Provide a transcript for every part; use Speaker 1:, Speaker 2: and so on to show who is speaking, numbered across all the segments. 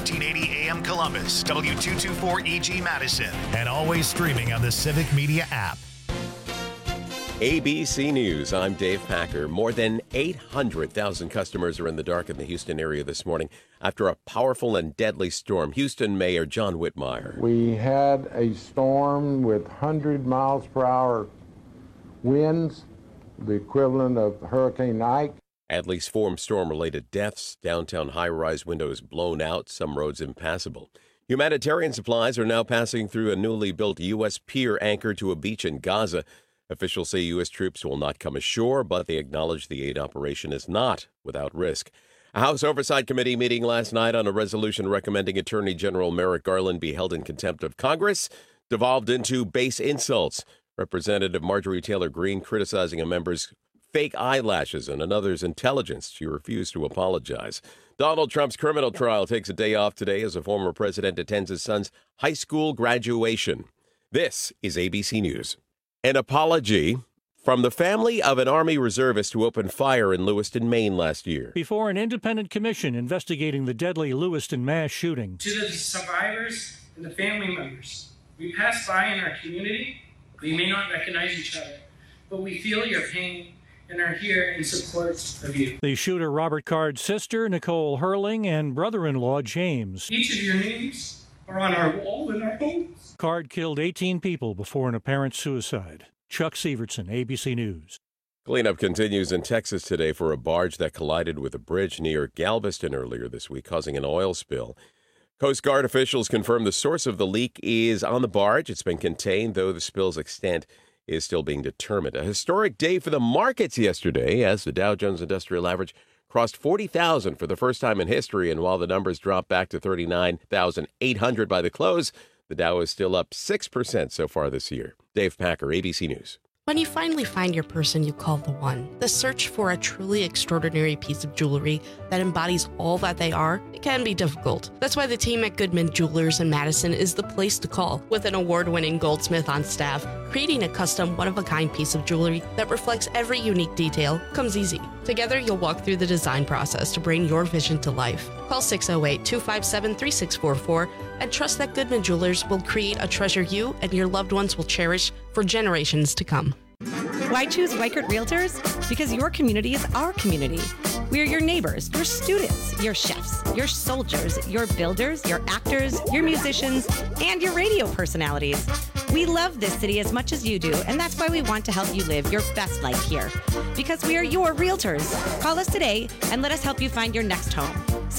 Speaker 1: 1580 AM Columbus, W224EG Madison, and always streaming on the Civic Media app.
Speaker 2: ABC News, I'm Dave Packer. More than 800,000 customers are in the dark in the Houston area this morning after a powerful and deadly storm. Houston Mayor John Whitmire.
Speaker 3: We had a storm with 100 miles per hour winds, the equivalent of Hurricane Ike.
Speaker 2: At least 4 storm-related deaths. Downtown high-rise windows blown out, some roads impassable. Humanitarian supplies are now passing through a newly built U.S. pier anchored to a beach in Gaza. Officials say U.S. troops will not come ashore, but they acknowledge the aid operation is not without risk. A House Oversight Committee meeting last night on a resolution recommending Attorney General Merrick Garland be held in contempt of Congress devolved into base insults. Representative Marjorie Taylor Greene criticizing a member's fake eyelashes and another's intelligence. She refused to apologize. Donald Trump's criminal trial takes a day off today as a former president attends his son's high school graduation. This is ABC News. An apology from the family of an Army reservist who opened fire in Lewiston, Maine last year.
Speaker 4: Before an independent commission investigating the deadly Lewiston mass shooting.
Speaker 5: To the survivors and the family members, we pass by in our community. We may not recognize each other, but we feel your pain and are here in support of you.
Speaker 4: The shooter, Robert Card's sister, Nicole Hurling, and brother-in-law, James.
Speaker 5: Each of your names are on our wall in our homes.
Speaker 4: Card killed 18 people before an apparent suicide. Chuck Severson, ABC News.
Speaker 2: Cleanup continues in Texas today for a barge that collided with a bridge near Galveston earlier this week, causing an oil spill. Coast Guard officials confirm the source of the leak is on the barge. It's been contained, though the spill's extent is still being determined. A historic day for the markets yesterday as the Dow Jones Industrial Average crossed 40,000 for the first time in history, and while the numbers dropped back to 39,800 by the close, the Dow is still up 6% so far this year. Dave Packer, ABC News.
Speaker 6: When you finally find your person you call the one, the search for a truly extraordinary piece of jewelry that embodies all that they are, it can be difficult. That's why the team at Goodman Jewelers in Madison is the place to call. With an award-winning goldsmith on staff, creating a custom, one-of-a-kind piece of jewelry that reflects every unique detail comes easy. Together, you'll walk through the design process to bring your vision to life. Call 608-257-3644 and trust that Goodman Jewelers will create a treasure you and your loved ones will cherish for generations to come.
Speaker 7: Why choose Weichert Realtors? Because your community is our community. We are your neighbors, your students, your chefs, your soldiers, your builders, your actors, your musicians, and your radio personalities. We love this city as much as you do, and that's why we want to help you live your best life here. Because we are your realtors. Call us today and let us help you find your next home.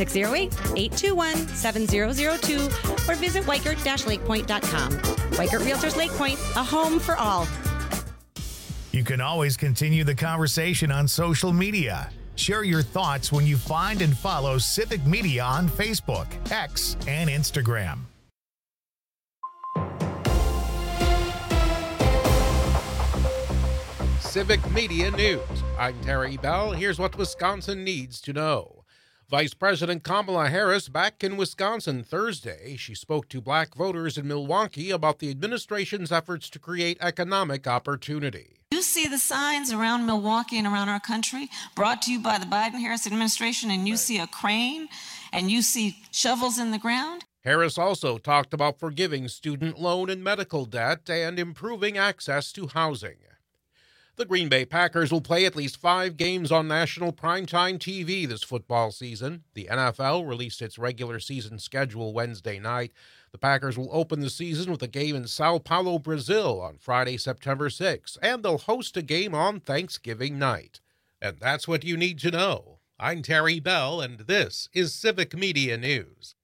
Speaker 7: 608-821-7002 or visit Weichert-LakePoint.com. Weichert Realtors Lake Point, a home for all.
Speaker 1: You can always continue the conversation on social media. Share your thoughts when you find and follow Civic Media on Facebook, X, and Instagram.
Speaker 8: Civic Media News. I'm Terry Bell. Here's what Wisconsin needs to know. Vice President Kamala Harris back in Wisconsin Thursday. She spoke to black voters in Milwaukee about the administration's efforts to create economic opportunity.
Speaker 9: You see the signs around Milwaukee and around our country brought to you by the Biden-Harris administration, and you see a crane and you see shovels in the ground.
Speaker 8: Harris also talked about forgiving student loan and medical debt and improving access to housing. The Green Bay Packers will play at least 5 games on national primetime TV this football season. The NFL released its regular season schedule Wednesday night. The Packers will open the season with a game in Sao Paulo, Brazil on Friday, September 6th, and they'll host a game on Thanksgiving night. And that's what you need to know. I'm Terry Bell, and this is Civic Media News.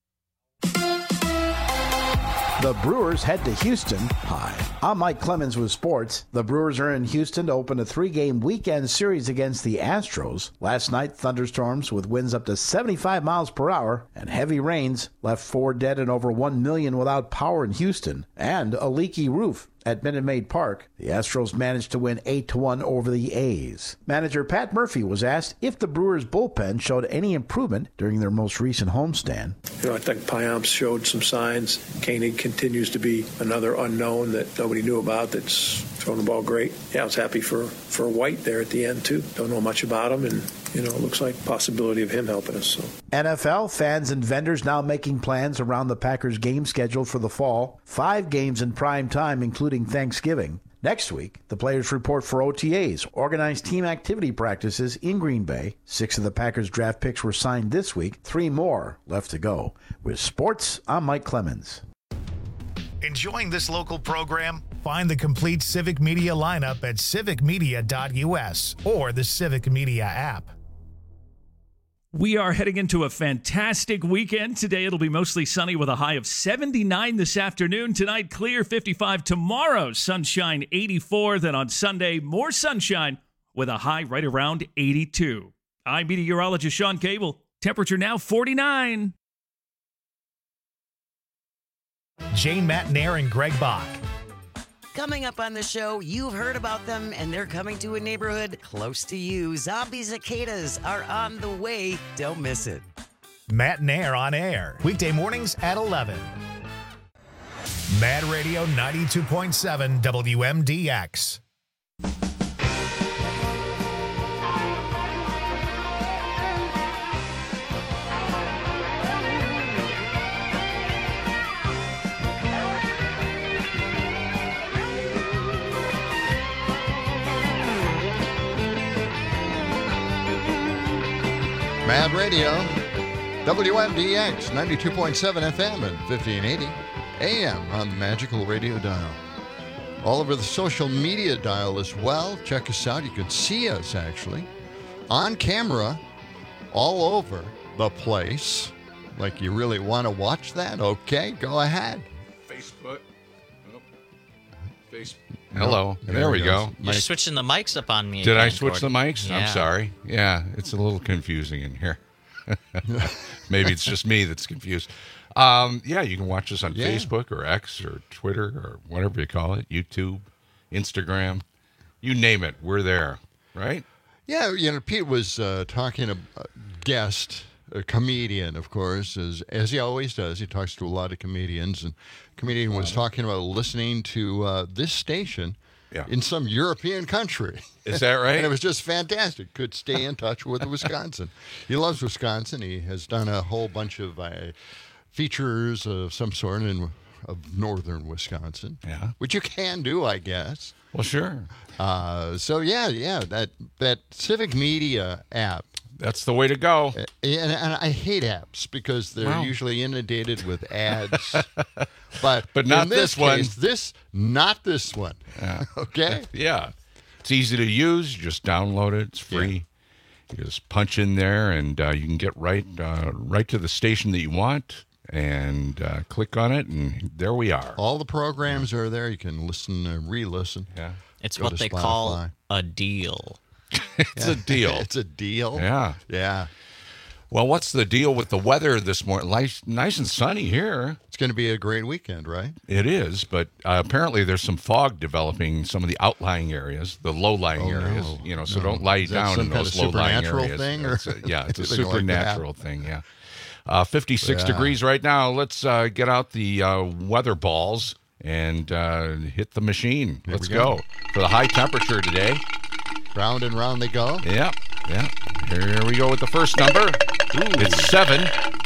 Speaker 10: The Brewers head to Houston. Hi, I'm Mike Clemens with sports. The Brewers are in Houston to open a 3-game weekend series against the Astros. Last night, thunderstorms with winds up to 75 miles per hour and heavy rains left 4 dead and over 1 million without power in Houston, and a leaky roof at Minute Maid Park. The Astros managed to win 8-1 over the A's. Manager Pat Murphy was asked if the Brewers' bullpen showed any improvement during their most recent homestand.
Speaker 11: I think Payamps showed some signs. Koenig continues to be another unknown that nobody knew about that's throwing the ball great. Yeah, I was happy for White there at the end, too. Don't know much about him, and, it looks like possibility of him helping us. So.
Speaker 10: NFL fans and vendors now making plans around the Packers game schedule for the fall. 5 games in prime time, including Thanksgiving. Next week, the players report for OTAs, organized team activity practices in Green Bay. 6 of the Packers draft picks were signed this week. 3 more left to go. With sports, I'm Mike Clemens.
Speaker 1: Enjoying this local program? Find the complete Civic Media lineup at civicmedia.us or the Civic Media app.
Speaker 12: We are heading into a fantastic weekend. Today it'll be mostly sunny with a high of 79 this afternoon. Tonight, clear 55. Tomorrow, sunshine 84. Then on Sunday, more sunshine with a high right around 82. I'm meteorologist Sean Cable. Temperature now 49.
Speaker 1: Jane Matnair and Greg Bach.
Speaker 13: Coming up on the show, you've heard about them, and they're coming to a neighborhood close to you. Zombie cicadas are on the way. Don't miss it.
Speaker 1: Matnair on air, weekday mornings at 11. Mad Radio 92.7 WMDX.
Speaker 14: Mad Radio, WMDX, 92.7 FM and 1580 AM on the magical radio dial. All over the social media dial as well. Check us out. You can see us, actually, on camera all over the place. Like you really want to watch that? Okay, go ahead.
Speaker 15: Facebook. Hello. There we go.
Speaker 16: You're switching the mics up on me.
Speaker 15: Did
Speaker 16: again,
Speaker 15: I switch
Speaker 16: Gordon?
Speaker 15: the mics?
Speaker 16: Yeah.
Speaker 15: I'm sorry. Yeah, it's a little confusing in here. Maybe it's just me that's confused. Yeah, you can watch us on Facebook or X or Twitter or whatever you call it, YouTube, Instagram, you name it. We're there, right?
Speaker 14: Yeah, Pete was talking a guest, a comedian, of course, as he always does. He talks to a lot of comedians, and the comedian was talking about listening to this station in some European country.
Speaker 15: Is that right?
Speaker 14: And it was just fantastic. Could stay in touch with Wisconsin. He loves Wisconsin. He has done a whole bunch of features of some sort of northern Wisconsin, which you can do, I guess.
Speaker 15: Well, sure.
Speaker 14: So, that Civic Media app.
Speaker 15: That's the way to go.
Speaker 14: And I hate apps because they're usually inundated with ads. But
Speaker 15: not
Speaker 14: in this
Speaker 15: one.
Speaker 14: Not this one.
Speaker 15: Yeah.
Speaker 14: Okay?
Speaker 15: Yeah. It's easy to use. Just download it. It's free. You just punch in there, and you can get right to the station that you want, and click on it, and there we are.
Speaker 14: All the programs are there. You can listen and re-listen.
Speaker 15: Yeah.
Speaker 16: It's what they call a deal.
Speaker 15: It's a deal.
Speaker 14: It's a deal.
Speaker 15: Yeah.
Speaker 14: Yeah.
Speaker 15: Well, what's the deal with the weather this morning? Nice and sunny here.
Speaker 14: It's going to be a great weekend, right?
Speaker 15: It is, but apparently there's some fog developing in some of the outlying areas, the low-lying areas.
Speaker 14: No.
Speaker 15: So don't lie down in those low-lying areas.
Speaker 14: Thing,
Speaker 15: it's a supernatural thing. Yeah. 56 degrees right now. Let's get out the weather balls and hit the machine. Let's go for the high temperature today.
Speaker 14: Round and round they go.
Speaker 15: Yeah. Here we go with the first number. Ooh. It's 7.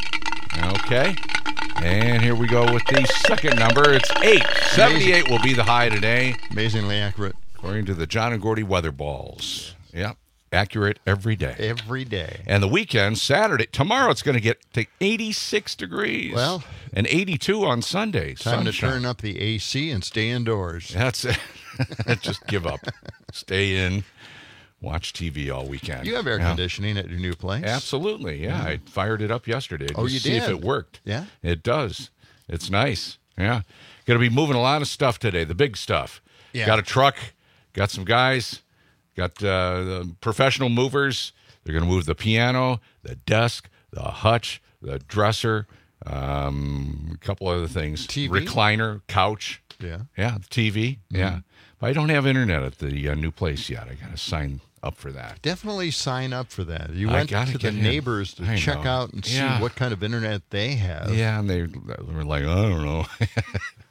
Speaker 15: Okay. And here we go with the second number. It's 8. 78 will be the high today.
Speaker 14: Amazingly accurate.
Speaker 15: According to the John and Gordy weather balls. Yep. Accurate every day.
Speaker 14: Every day.
Speaker 15: And the weekend, Saturday, tomorrow it's going to get to 86 degrees.
Speaker 14: Well.
Speaker 15: And 82 on Sunday.
Speaker 14: Time to turn up the AC and stay indoors.
Speaker 15: That's it. Just give up. Stay in. Watch TV all weekend.
Speaker 14: You have air conditioning at your new place?
Speaker 15: Absolutely, yeah. I fired it up yesterday to
Speaker 14: you
Speaker 15: see
Speaker 14: did?
Speaker 15: if it worked.
Speaker 14: Yeah?
Speaker 15: It does. It's nice. Yeah. Going to be moving a lot of stuff today, the big stuff.
Speaker 14: Yeah.
Speaker 15: Got a truck, got some guys, got the professional movers. They're going to move the piano, the desk, the hutch, the dresser, a couple other things.
Speaker 14: TV?
Speaker 15: Recliner, couch.
Speaker 14: Yeah.
Speaker 15: Yeah, the TV. Yeah. But I don't have internet at the new place yet. I got to sign up for that.
Speaker 14: Definitely sign up for that. You went to the neighbors to check out and see what kind of internet they have.
Speaker 15: Yeah, and they were like, I don't know.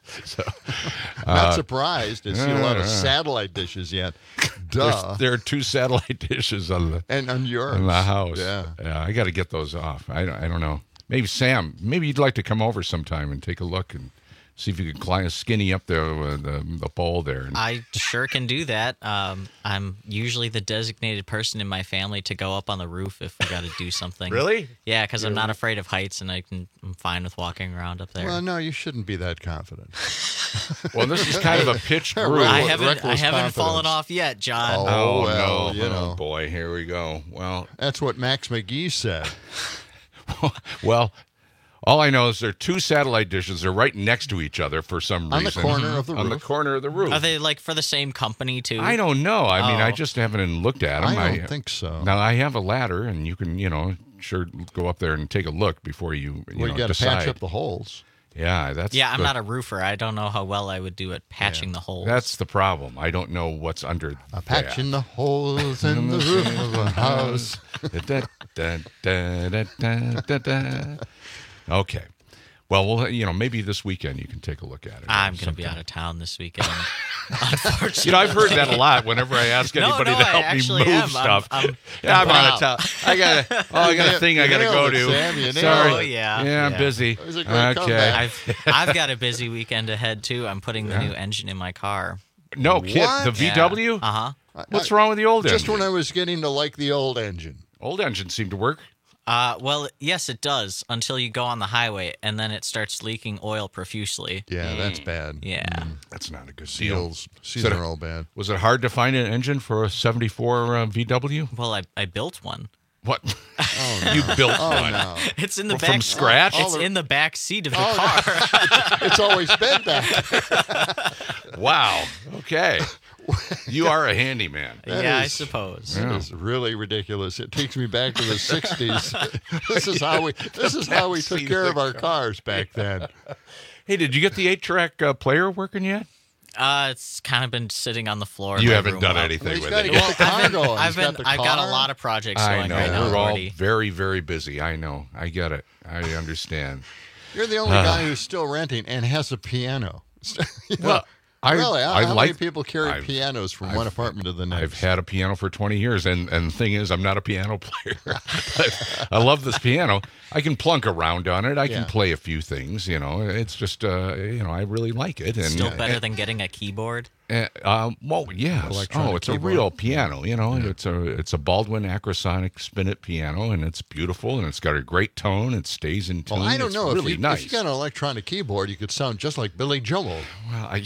Speaker 15: So,
Speaker 14: Not surprised. I see a lot of satellite dishes yet. Duh.
Speaker 15: There are 2 satellite dishes on
Speaker 14: yours
Speaker 15: in the house.
Speaker 14: Yeah.
Speaker 15: I got to get those off. I don't know. Maybe Sam. Maybe you'd like to come over sometime and take a look and see if you could climb skinny up the pole there.
Speaker 16: I sure can do that. I'm usually the designated person in my family to go up on the roof if we got to do something.
Speaker 15: Really?
Speaker 16: Yeah, because I'm not afraid of heights, and I'm fine with walking around up there.
Speaker 14: Well, no, you shouldn't be that confident.
Speaker 15: Well, this is kind of a pitched roof.
Speaker 16: I haven't fallen off yet, John.
Speaker 15: Oh,
Speaker 14: well,
Speaker 15: no. Oh, boy, here we go. Well,
Speaker 14: that's what Max McGee said.
Speaker 15: Well, all I know is there are 2 satellite dishes. They're right next to each other for some reason.
Speaker 14: On the corner of the roof.
Speaker 15: On the corner of the roof.
Speaker 16: Are they like for the same company too?
Speaker 15: I don't know. I mean, I just haven't looked at them.
Speaker 14: I don't think so.
Speaker 15: Now, I have a ladder, and you can, sure go up there and take a look before you
Speaker 14: got to
Speaker 15: decide.
Speaker 14: patch up the holes.
Speaker 15: Yeah,
Speaker 16: I'm not a roofer. I don't know how well I would do at patching the holes.
Speaker 15: That's the problem. I don't know what's under
Speaker 14: patching the holes in the roof of a house.
Speaker 15: Okay. Well, maybe this weekend you can take a look at it.
Speaker 16: I'm going to be out of town this weekend. Unfortunately.
Speaker 15: I've heard that a lot whenever I ask anybody to help me move stuff. I'm out of town. I got a thing I got to go to.
Speaker 14: Sam,
Speaker 15: sorry.
Speaker 16: Oh, yeah.
Speaker 15: Yeah, I'm busy.
Speaker 14: It was a great comeback.
Speaker 16: I've got a busy weekend ahead, too. I'm putting the new engine in my car.
Speaker 15: No, kid, the VW?
Speaker 16: Yeah. Uh-huh.
Speaker 15: What's wrong with the old engine?
Speaker 14: Just when I was getting to like the old engine.
Speaker 15: Old engines seem to work.
Speaker 16: Well, yes, it does until you go on the highway, and then it starts leaking oil profusely.
Speaker 14: Yeah, that's bad.
Speaker 16: Yeah.
Speaker 15: That's not a good deal.
Speaker 14: Seals are all bad.
Speaker 15: Was it hard to find an engine for a 74 VW?
Speaker 16: Well, I built one.
Speaker 15: What?
Speaker 14: Oh, no.
Speaker 15: You built one?
Speaker 14: No.
Speaker 16: It's in the
Speaker 15: from
Speaker 16: back.
Speaker 15: scratch?
Speaker 16: It's in the back seat of the car.
Speaker 14: It's always been that.
Speaker 15: Wow. Okay. You are a handyman.
Speaker 16: I suppose.
Speaker 14: That is really ridiculous. It takes me back to the 60s. This is how we took care of our cars back then.
Speaker 15: Hey, did you get the 8-track player working yet?
Speaker 16: It's kind of been sitting on the floor.
Speaker 15: You haven't done anything with it.
Speaker 16: I've got a lot of projects going right now.
Speaker 15: We're all very, very busy. I know. I get it. I understand.
Speaker 14: You're the only guy who's still renting and has a piano.
Speaker 15: Well,
Speaker 14: how many people carry pianos from one apartment to the next?
Speaker 15: I've had a piano for 20 years, and the thing is, I'm not a piano player. I love this piano. I can plunk around on it. I can play a few things. It's just, I really like it. And
Speaker 16: still better than getting a keyboard.
Speaker 15: Well, yes. It's a real piano. It's a Baldwin Acrosonic Spinet piano, and it's beautiful, and it's got a great tone. It stays in tune.
Speaker 14: Well, I don't know.
Speaker 15: Really nice.
Speaker 14: If you got an electronic keyboard, you could sound just like Billy Joel.
Speaker 15: Well,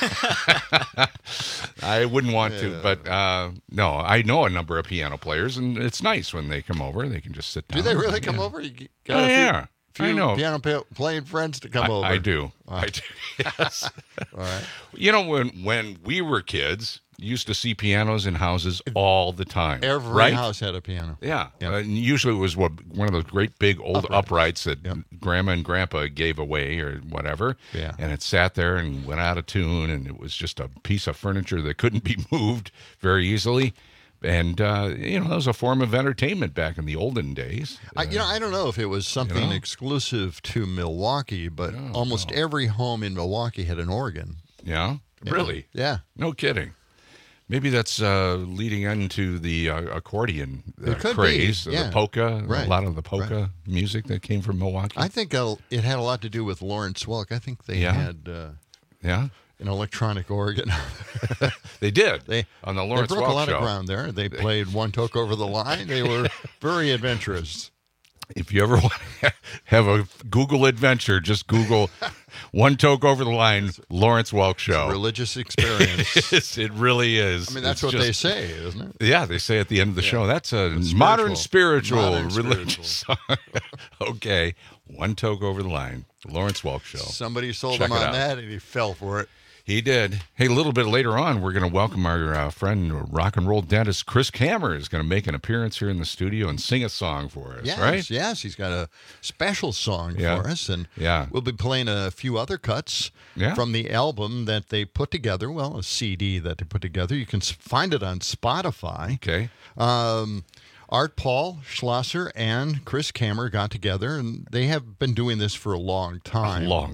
Speaker 15: I wouldn't want to, but no, I know a number of piano players, and it's nice when they come over. They can just sit down.
Speaker 14: Do they really come over? You
Speaker 15: got
Speaker 14: a few
Speaker 15: I know.
Speaker 14: Piano playing friends to come over.
Speaker 15: I do. I do. Yes.
Speaker 14: All right.
Speaker 15: When we were kids, you used to see pianos in houses all the time.
Speaker 14: Every house had a piano.
Speaker 15: Yeah. Usually it was one of those great big old uprights that Grandma and Grandpa gave away or whatever.
Speaker 14: Yeah.
Speaker 15: And it sat there and went out of tune, and it was just a piece of furniture that couldn't be moved very easily. And, that was a form of entertainment back in the olden days.
Speaker 14: I don't know if it was something exclusive to Milwaukee, but almost every home in Milwaukee had an organ.
Speaker 15: Yeah? Really?
Speaker 14: Yeah.
Speaker 15: No kidding. Maybe that's leading into the accordion craze, the polka, a lot of the polka music that came from Milwaukee.
Speaker 14: I think it had a lot to do with Lawrence Welk. I think they had an electronic organ.
Speaker 15: They did. On the Lawrence Welk show.
Speaker 14: They broke a lot of ground there. They played One Toke Over the Line. They were very adventurous.
Speaker 15: If you ever want to have a Google adventure, just Google One Toke Over the Line, Lawrence Welk Show.
Speaker 14: It's a religious experience.
Speaker 15: It really is.
Speaker 14: I mean, that's what they say, isn't it?
Speaker 15: Yeah, they say at the end of the show. That's a modern spiritual religious song. Okay, One Toke Over the Line, Lawrence Welk Show.
Speaker 14: Somebody sold him on that, and he fell for it.
Speaker 15: He did. Hey, a little bit later on, we're going to welcome our friend, rock and roll dentist Chris Kammer is going to make an appearance here in the studio and sing a song for us, right?
Speaker 14: Yes, he's got a special song for us, and we'll be playing a few other cuts from the album that they put together, a CD that they put together. You can find it on Spotify.
Speaker 15: Okay.
Speaker 14: Art Paul Schlosser and Chris Kammer got together, and they have been doing this for a long time.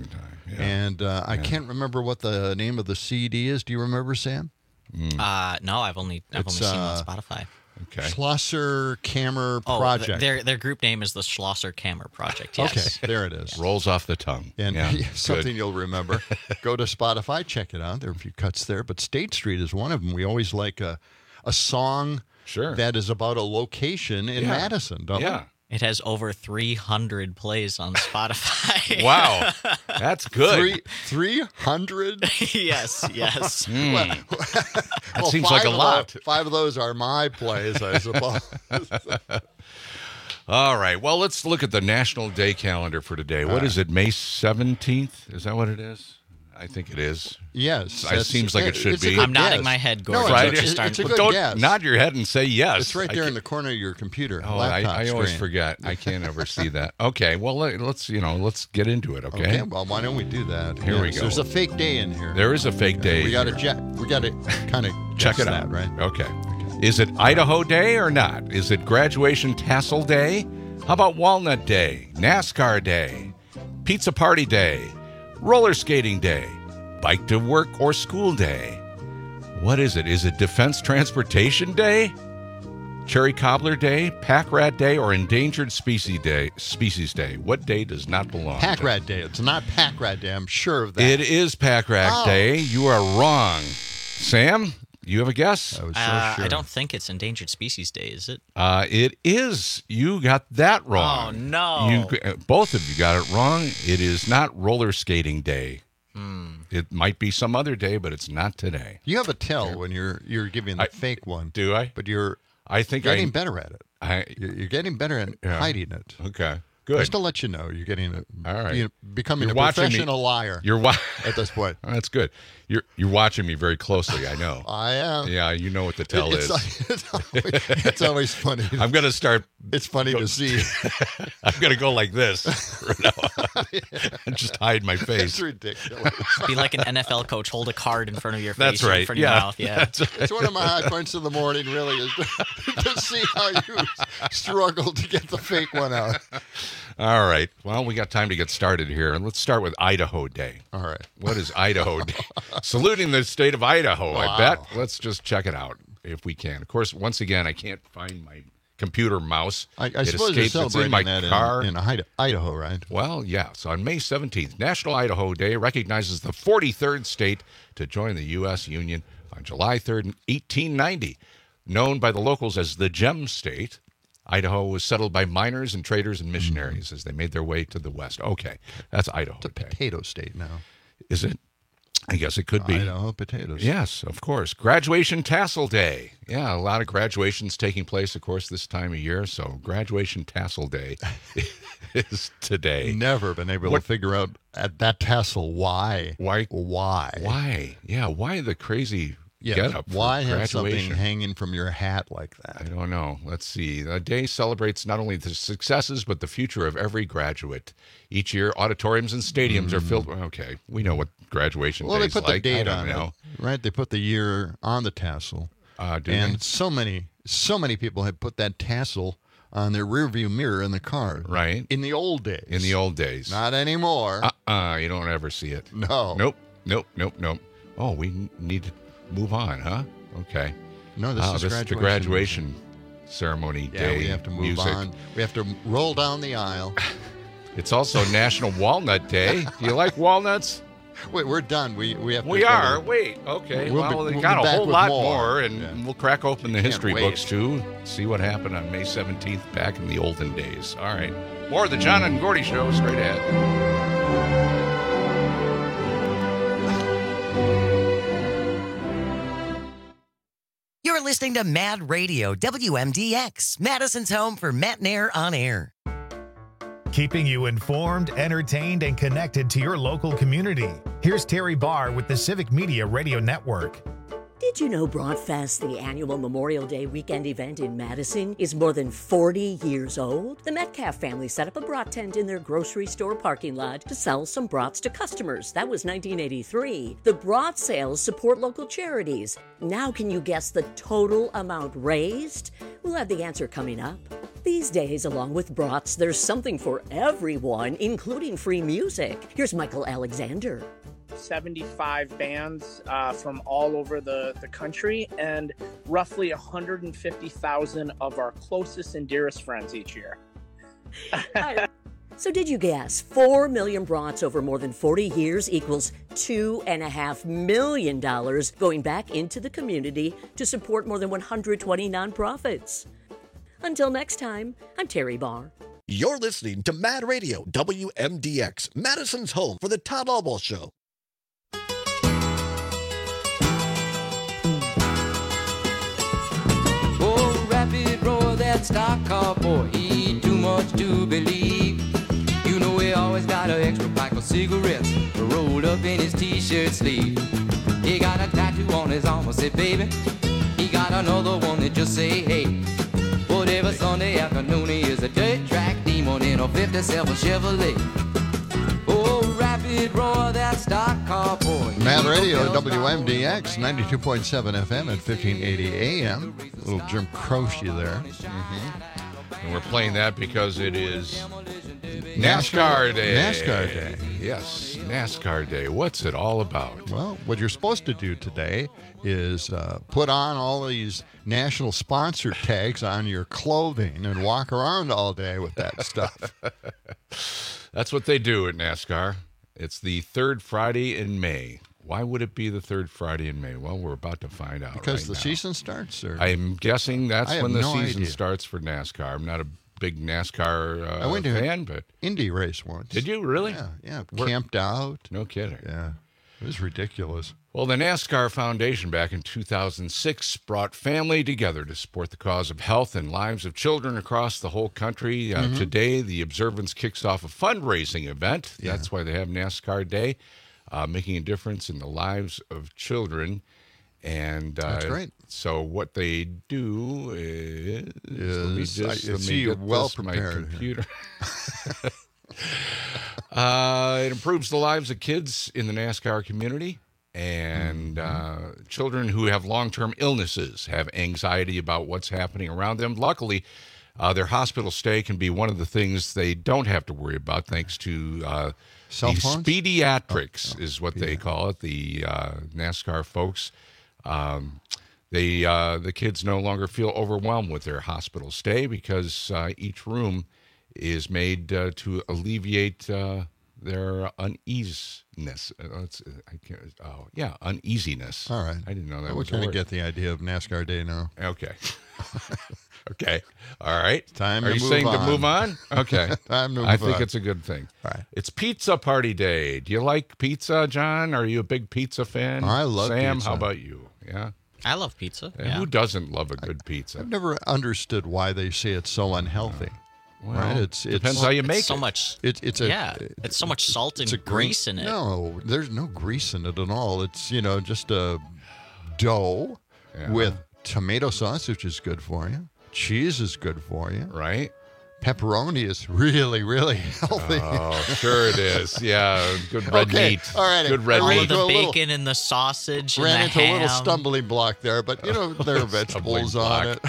Speaker 14: And I can't remember what the name of the CD is. Do you remember, Sam?
Speaker 16: No, I've only seen it on Spotify.
Speaker 15: Okay.
Speaker 14: Schlosser Kammer Project.
Speaker 16: Their group name is the Schlosser Kammer Project. Yes.
Speaker 14: Okay, there it is.
Speaker 15: Rolls off the tongue.
Speaker 14: And
Speaker 15: yeah,
Speaker 14: something you'll remember. Go to Spotify, check it out. There are a few cuts there, but State Street is one of them. We always like a song that is about a location in Madison, don't we?
Speaker 16: It has over 300 plays on Spotify.
Speaker 15: Wow. That's good.
Speaker 14: 300?
Speaker 16: Yes.
Speaker 15: That seems like a lot.
Speaker 14: 5 of those are my plays, I suppose.
Speaker 15: All right. Well, let's look at the National Day calendar for today. What is it, May 17th? Is that what it is? I think it is.
Speaker 14: Yes.
Speaker 15: It seems like it should be.
Speaker 16: I'm nodding my head, Gordon.
Speaker 14: No, it's a good guess.
Speaker 15: Nod your head and say yes.
Speaker 14: It's right there in the corner of your computer.
Speaker 15: Oh, I always forget. I can't ever see that. Okay, well, let's get into it, okay?
Speaker 14: Okay, well, why don't we do that?
Speaker 15: Here we go.
Speaker 14: There's a fake day in here.
Speaker 15: There is a fake day.
Speaker 14: We got to kind of
Speaker 15: check it out,
Speaker 14: right?
Speaker 15: Okay. Is it Idaho Day or not? Is it Graduation Tassel Day? How about Walnut Day, NASCAR Day, Pizza Party Day, Roller Skating Day, Bike to Work or School Day? What is it? Is it Defense Transportation Day, Cherry Cobbler Day, Pack Rat Day, or Endangered Species Day? What day does not belong?
Speaker 14: Pack Rat Day. It's not Pack Rat Day. I'm sure of that.
Speaker 15: It is Pack Rat Day. You are wrong. Sam, you have a guess?
Speaker 14: I was so sure.
Speaker 16: I don't think it's Endangered Species Day, is it?
Speaker 15: It is. You got that wrong.
Speaker 16: Oh, no.
Speaker 15: Both of you got it wrong. It is not Roller Skating Day. It might be some other day, but it's not today.
Speaker 14: You have a tell when you're giving the fake one.
Speaker 15: Do I?
Speaker 14: But you're getting better at it. You're getting better at hiding it.
Speaker 15: Okay. Good.
Speaker 14: Just to let you know, you're getting it.
Speaker 15: All right.
Speaker 14: You're becoming a professional liar. At this point.
Speaker 15: Oh, that's good. You're watching me very closely, I know.
Speaker 14: I am.
Speaker 15: Yeah, you know what the tell is.
Speaker 14: It's always funny.
Speaker 15: I'm going to start.
Speaker 14: It's funny to see.
Speaker 15: I'm going to go like this and just hide my face.
Speaker 14: It's ridiculous.
Speaker 16: Be like an NFL coach, hold a card in front of your face.
Speaker 15: That's right.
Speaker 16: In front of your mouth. Yeah.
Speaker 14: It's one of my high points of the morning, really, is to see how you struggle to get the fake one out.
Speaker 15: All right. Well, we got time to get started here. And let's start with Idaho Day.
Speaker 14: All right.
Speaker 15: What is Idaho Day? Saluting the state of Idaho, I bet. Let's just check it out if we can. Of course, once again, I can't find my computer mouse.
Speaker 14: I suppose you're celebrating that in Idaho, right?
Speaker 15: Well, yeah. So on May 17th, National Idaho Day recognizes the 43rd state to join the U.S. Union on July 3rd, 1890. Known by the locals as the Gem State, Idaho was settled by miners and traders and missionaries as they made their way to the west. Okay, that's Idaho
Speaker 14: It's a
Speaker 15: Day.
Speaker 14: potato state now.
Speaker 15: Is it? I guess it could be.
Speaker 14: Idaho potatoes.
Speaker 15: Yes, of course. Graduation Tassel Day. Yeah, a lot of graduations taking place, of course, this time of year. So Graduation Tassel Day is today.
Speaker 14: Never been able to figure out at that tassel why.
Speaker 15: Why? Yeah, why the crazy get up?
Speaker 14: Why have something hanging from your hat like that?
Speaker 15: I don't know. Let's see. The day celebrates not only the successes, but the future of every graduate. Each year, auditoriums and stadiums are filled. Okay, we know what graduation day is like.
Speaker 14: Well, they put the date on it, right? They put the year on the tassel.
Speaker 15: And
Speaker 14: so many people have put that tassel on their rearview mirror in the car.
Speaker 15: Right.
Speaker 14: In the old days. Not anymore.
Speaker 15: You don't ever see it.
Speaker 14: No.
Speaker 15: Nope. Oh, we need to move on, huh? Okay.
Speaker 14: No, this is
Speaker 15: the graduation ceremony day.
Speaker 14: Yeah, we have to move on. We have to roll down the aisle.
Speaker 15: It's also National Walnut Day. Do you like walnuts?
Speaker 14: Wait, we're done. We have to.
Speaker 15: We are. Wait. Okay. We'll got a whole lot more, and we'll crack open the history books too. See what happened on May 17th back in the olden days. All right. More of the John and Gordy Show straight ahead.
Speaker 13: You're listening to Mad Radio, WMDX, Madison's home for Matt Nair on air.
Speaker 1: Keeping you informed, entertained, and connected to your local community. Here's Terry Barr with the Civic Media Radio Network.
Speaker 17: Did you know Bratfest, the annual Memorial Day weekend event in Madison, is more than 40 years old? The Metcalf family set up a brat tent in their grocery store parking lot to sell some brats to customers. That was 1983. The brat sales support local charities. Now can you guess the total amount raised? We'll have the answer coming up. These days, along with brats, there's something for everyone, including free music. Here's Michael Alexander.
Speaker 18: 75 bands from all over the country, and roughly 150,000 of our closest and dearest friends each year.
Speaker 17: So did you guess 4 million brats over more than 40 years equals $2.5 million going back into the community to support more than 120 nonprofits? Until next time, I'm Terry Barr.
Speaker 19: You're listening to Mad Radio, WMDX, Madison's home for the Todd Albaugh Show.
Speaker 20: Oh, rapid roar, that stock car boy, he ain't too much to believe. You know he always got an extra pack of cigarettes rolled up in his t-shirt sleeve. He got a tattoo on his arm, I say, baby. He got another one that just say, hey. Whatever Sunday afternoon, he is a dirt track demon in a 57 Chevrolet. Oh, rapid roar, that stock car boy.
Speaker 14: Mad Radio, WMDX, 92.7 FM at 1580 AM. A little Jim Croce there.
Speaker 15: Mm-hmm. And we're playing that because it is NASCAR Day.
Speaker 14: NASCAR Day.
Speaker 15: Yes, NASCAR Day. What's it all about?
Speaker 14: Well, what you're supposed to do today is put on all these national sponsor tags on your clothing and walk around all day with that stuff.
Speaker 15: That's what they do at NASCAR. It's the third Friday in May. Why would it be the third Friday in May? Well, we're about to find out.
Speaker 14: Because
Speaker 15: the
Speaker 14: season starts? Or?
Speaker 15: I'm guessing that's when the season
Speaker 14: idea.
Speaker 15: Starts for NASCAR. I'm not a big NASCAR
Speaker 14: I went to
Speaker 15: fan, but
Speaker 14: Indy race once.
Speaker 15: Did you really?
Speaker 14: Yeah. Camped out.
Speaker 15: No kidding.
Speaker 14: Yeah. It was ridiculous.
Speaker 15: Well, the NASCAR Foundation back in 2006 brought family together to support the cause of health and lives of children across the whole country. Today, the observance kicks off a fundraising event. Yeah. That's why they have NASCAR Day, making a difference in the lives of children. And
Speaker 14: that's great.
Speaker 15: So what they do is let me get
Speaker 14: well
Speaker 15: this,
Speaker 14: prepared.
Speaker 15: My computer. It improves the lives of kids in the NASCAR community. And children who have long-term illnesses have anxiety about what's happening around them. Luckily, their hospital stay can be one of the things they don't have to worry about thanks to the Speediatrics is what they call it, the NASCAR folks. The kids no longer feel overwhelmed with their hospital stay because each room is made to alleviate their uneasiness. Uneasiness.
Speaker 14: All right.
Speaker 15: I didn't know that
Speaker 14: we
Speaker 15: was a
Speaker 14: kind of
Speaker 15: word.
Speaker 14: get the idea of NASCAR Day now.
Speaker 15: Okay. Okay. All right.
Speaker 14: Time
Speaker 15: Are
Speaker 14: to
Speaker 15: you
Speaker 14: move
Speaker 15: saying
Speaker 14: on.
Speaker 15: to move on? Okay.
Speaker 14: Time to move
Speaker 15: I think
Speaker 14: on.
Speaker 15: it's a good thing.
Speaker 14: All right.
Speaker 15: It's Pizza Party Day. Do you like pizza, John? Are you a big pizza fan?
Speaker 14: I love
Speaker 15: Sam,
Speaker 14: pizza.
Speaker 15: how about you? Yeah.
Speaker 16: I love pizza.
Speaker 15: And
Speaker 16: Yeah.
Speaker 15: who doesn't love a good pizza?
Speaker 14: I've never understood why they say it's so unhealthy.
Speaker 15: Well,
Speaker 14: right? It's
Speaker 15: depends how you make
Speaker 16: so
Speaker 15: it.
Speaker 16: much.
Speaker 14: It's
Speaker 16: so much salt and
Speaker 14: it's a
Speaker 16: grease in it.
Speaker 14: No, there's no grease in it at all. It's just a dough with tomato sauce, which is good for you. Cheese is good for you.
Speaker 15: Right.
Speaker 14: Pepperoni is really, really healthy.
Speaker 15: Oh, sure it is. Yeah, good red meat.
Speaker 14: All right.
Speaker 15: Good red
Speaker 16: All
Speaker 15: meat.
Speaker 16: of the bacon and the sausage and
Speaker 14: Ran
Speaker 16: the
Speaker 14: into
Speaker 16: ham.
Speaker 14: a little stumbling block there, but there are vegetables on it.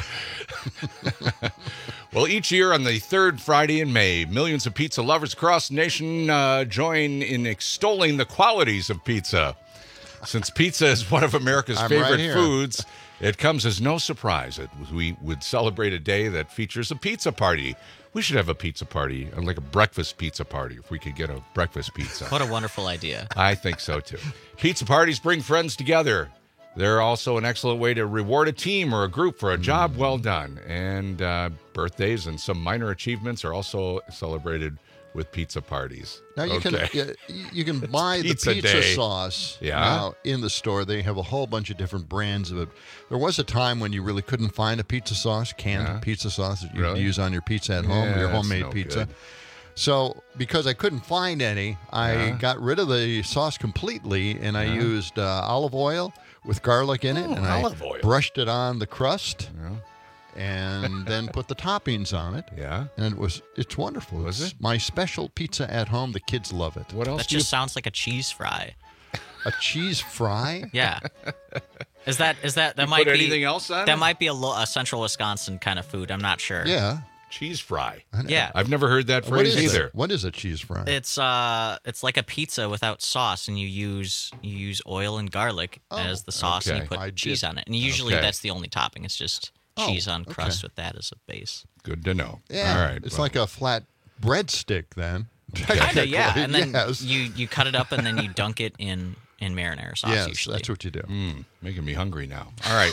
Speaker 15: Well, each year on the third Friday in May, millions of pizza lovers across the nation join in extolling the qualities of pizza. Since pizza is one of America's
Speaker 14: I'm
Speaker 15: favorite
Speaker 14: right here.
Speaker 15: foods, it comes as no surprise that we would celebrate a day that features a pizza party. We should have a pizza party, like a breakfast pizza party, if we could get a breakfast pizza.
Speaker 16: What a wonderful idea.
Speaker 15: I think so, too. Pizza parties bring friends together. They're also an excellent way to reward a team or a group for a job well done. And birthdays and some minor achievements are also celebrated with pizza parties.
Speaker 14: Now you can buy the
Speaker 15: Pizza
Speaker 14: pizza
Speaker 15: Day.
Speaker 14: sauce
Speaker 15: Yeah.
Speaker 14: now in the store. They have a whole bunch of different brands of it. There was a time when you really couldn't find a pizza sauce, canned pizza sauce that you
Speaker 15: Really?
Speaker 14: could use on your pizza at home,
Speaker 15: Yeah,
Speaker 14: your
Speaker 15: that's
Speaker 14: homemade
Speaker 15: no
Speaker 14: pizza.
Speaker 15: good.
Speaker 14: So because I couldn't find any, I
Speaker 15: Yeah.
Speaker 14: got rid of the sauce completely, and I used olive oil with garlic in it, and I
Speaker 15: olive oil.
Speaker 14: brushed it on the crust. And then put the toppings on it.
Speaker 15: Yeah.
Speaker 14: And it's wonderful.
Speaker 15: Was
Speaker 14: It's
Speaker 15: it?
Speaker 14: my special pizza at home. The kids love it.
Speaker 15: What else?
Speaker 16: That just sounds like a cheese fry.
Speaker 14: A cheese fry?
Speaker 16: Yeah. Is that
Speaker 15: You
Speaker 16: might
Speaker 15: put
Speaker 16: be
Speaker 15: anything else on
Speaker 16: that
Speaker 15: it?
Speaker 16: might be a central Wisconsin kind of food. I'm not sure.
Speaker 14: Yeah.
Speaker 15: Cheese fry.
Speaker 16: Yeah.
Speaker 15: I've never heard that
Speaker 14: What
Speaker 15: phrase
Speaker 14: is
Speaker 15: either.
Speaker 14: it? What is a cheese fry?
Speaker 16: It's like a pizza without sauce, and you use oil and garlic as the sauce, and you
Speaker 15: okay.
Speaker 16: put cheese on it. And usually
Speaker 15: Okay.
Speaker 16: that's the only topping. It's just cheese on crust
Speaker 14: okay.
Speaker 16: with that as a base.
Speaker 15: Good to know.
Speaker 14: Yeah.
Speaker 15: All right.
Speaker 14: It's
Speaker 15: well,
Speaker 14: like a flat breadstick then.
Speaker 16: Kinda, yeah. And then
Speaker 14: yes.
Speaker 16: you cut it up, and then you dunk it in marinara sauce.
Speaker 14: Yes,
Speaker 16: usually.
Speaker 14: that's what you do.
Speaker 15: Making me hungry now. All right.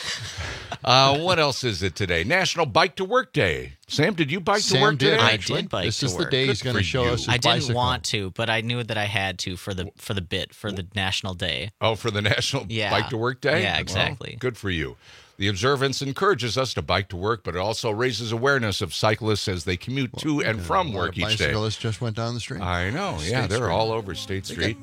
Speaker 15: What else is it today? National Bike to Work Day. Sam, did you bike to work today?
Speaker 16: I did bike
Speaker 14: This
Speaker 16: to
Speaker 14: is
Speaker 16: work.
Speaker 14: the day he's
Speaker 15: Good
Speaker 14: going to
Speaker 15: for
Speaker 14: show
Speaker 15: you.
Speaker 14: us his
Speaker 16: I didn't
Speaker 14: bicycle.
Speaker 16: want to, but I knew that I had to for the National Day.
Speaker 15: Oh, for the National
Speaker 16: Yeah.
Speaker 15: Bike to Work Day?
Speaker 16: Yeah,
Speaker 15: Well,
Speaker 16: exactly.
Speaker 15: good for you. The observance encourages us to bike to work, but it also raises awareness of cyclists as they commute to and from
Speaker 14: A lot
Speaker 15: work
Speaker 14: of
Speaker 15: each day.
Speaker 14: bicyclists just went down the street.
Speaker 15: I know.
Speaker 14: State
Speaker 15: Yeah, they're
Speaker 14: Street.
Speaker 15: all over State Street.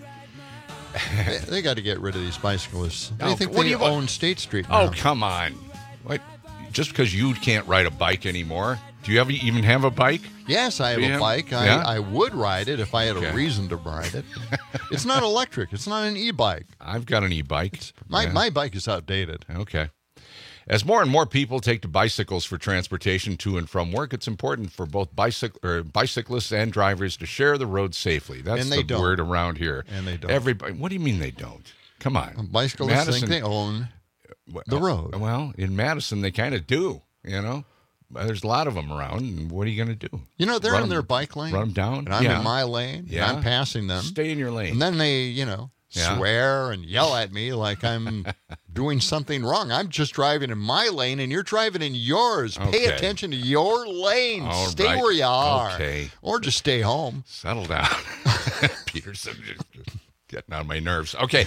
Speaker 14: They got to get rid of these bicyclists. They
Speaker 15: Oh,
Speaker 14: think
Speaker 15: what do
Speaker 14: they
Speaker 15: you want?
Speaker 14: own State Street now.
Speaker 15: Oh, come on. What? Just because you can't ride a bike anymore? Do you even have a bike?
Speaker 14: Yes, I have
Speaker 15: Yeah.
Speaker 14: a bike.
Speaker 15: Yeah?
Speaker 14: I would ride it if I had
Speaker 15: Okay.
Speaker 14: a reason to ride it. It's not electric. It's not an e-bike.
Speaker 15: I've got an e-bike.
Speaker 14: My bike is outdated.
Speaker 15: Okay. As more and more people take to bicycles for transportation to and from work, it's important for both bicyclists and drivers to share the road safely. That's
Speaker 14: And they
Speaker 15: the
Speaker 14: don't.
Speaker 15: word around here.
Speaker 14: And they don't.
Speaker 15: Everybody. What do you mean they don't? Come on.
Speaker 14: Bicyclists
Speaker 15: Madison-
Speaker 14: think they own the road.
Speaker 15: Well, in Madison, they kind of do, you know. There's a lot of them around, and what are you going to do?
Speaker 14: You know, they're
Speaker 15: Run
Speaker 14: in their
Speaker 15: 'em-
Speaker 14: bike lane.
Speaker 15: Run them down?
Speaker 14: And I'm
Speaker 15: Yeah.
Speaker 14: in my lane.
Speaker 15: Yeah.
Speaker 14: And I'm passing them.
Speaker 15: Stay in your lane.
Speaker 14: And then they,
Speaker 15: Yeah.
Speaker 14: swear and yell at me like I'm doing something wrong. I'm just driving in my lane and you're driving in yours. Pay
Speaker 15: Okay.
Speaker 14: attention to your lane.
Speaker 15: All
Speaker 14: Stay
Speaker 15: right.
Speaker 14: where you are.
Speaker 15: Okay.
Speaker 14: Or just stay home.
Speaker 15: Settle down. Peterson just getting on my nerves. Okay.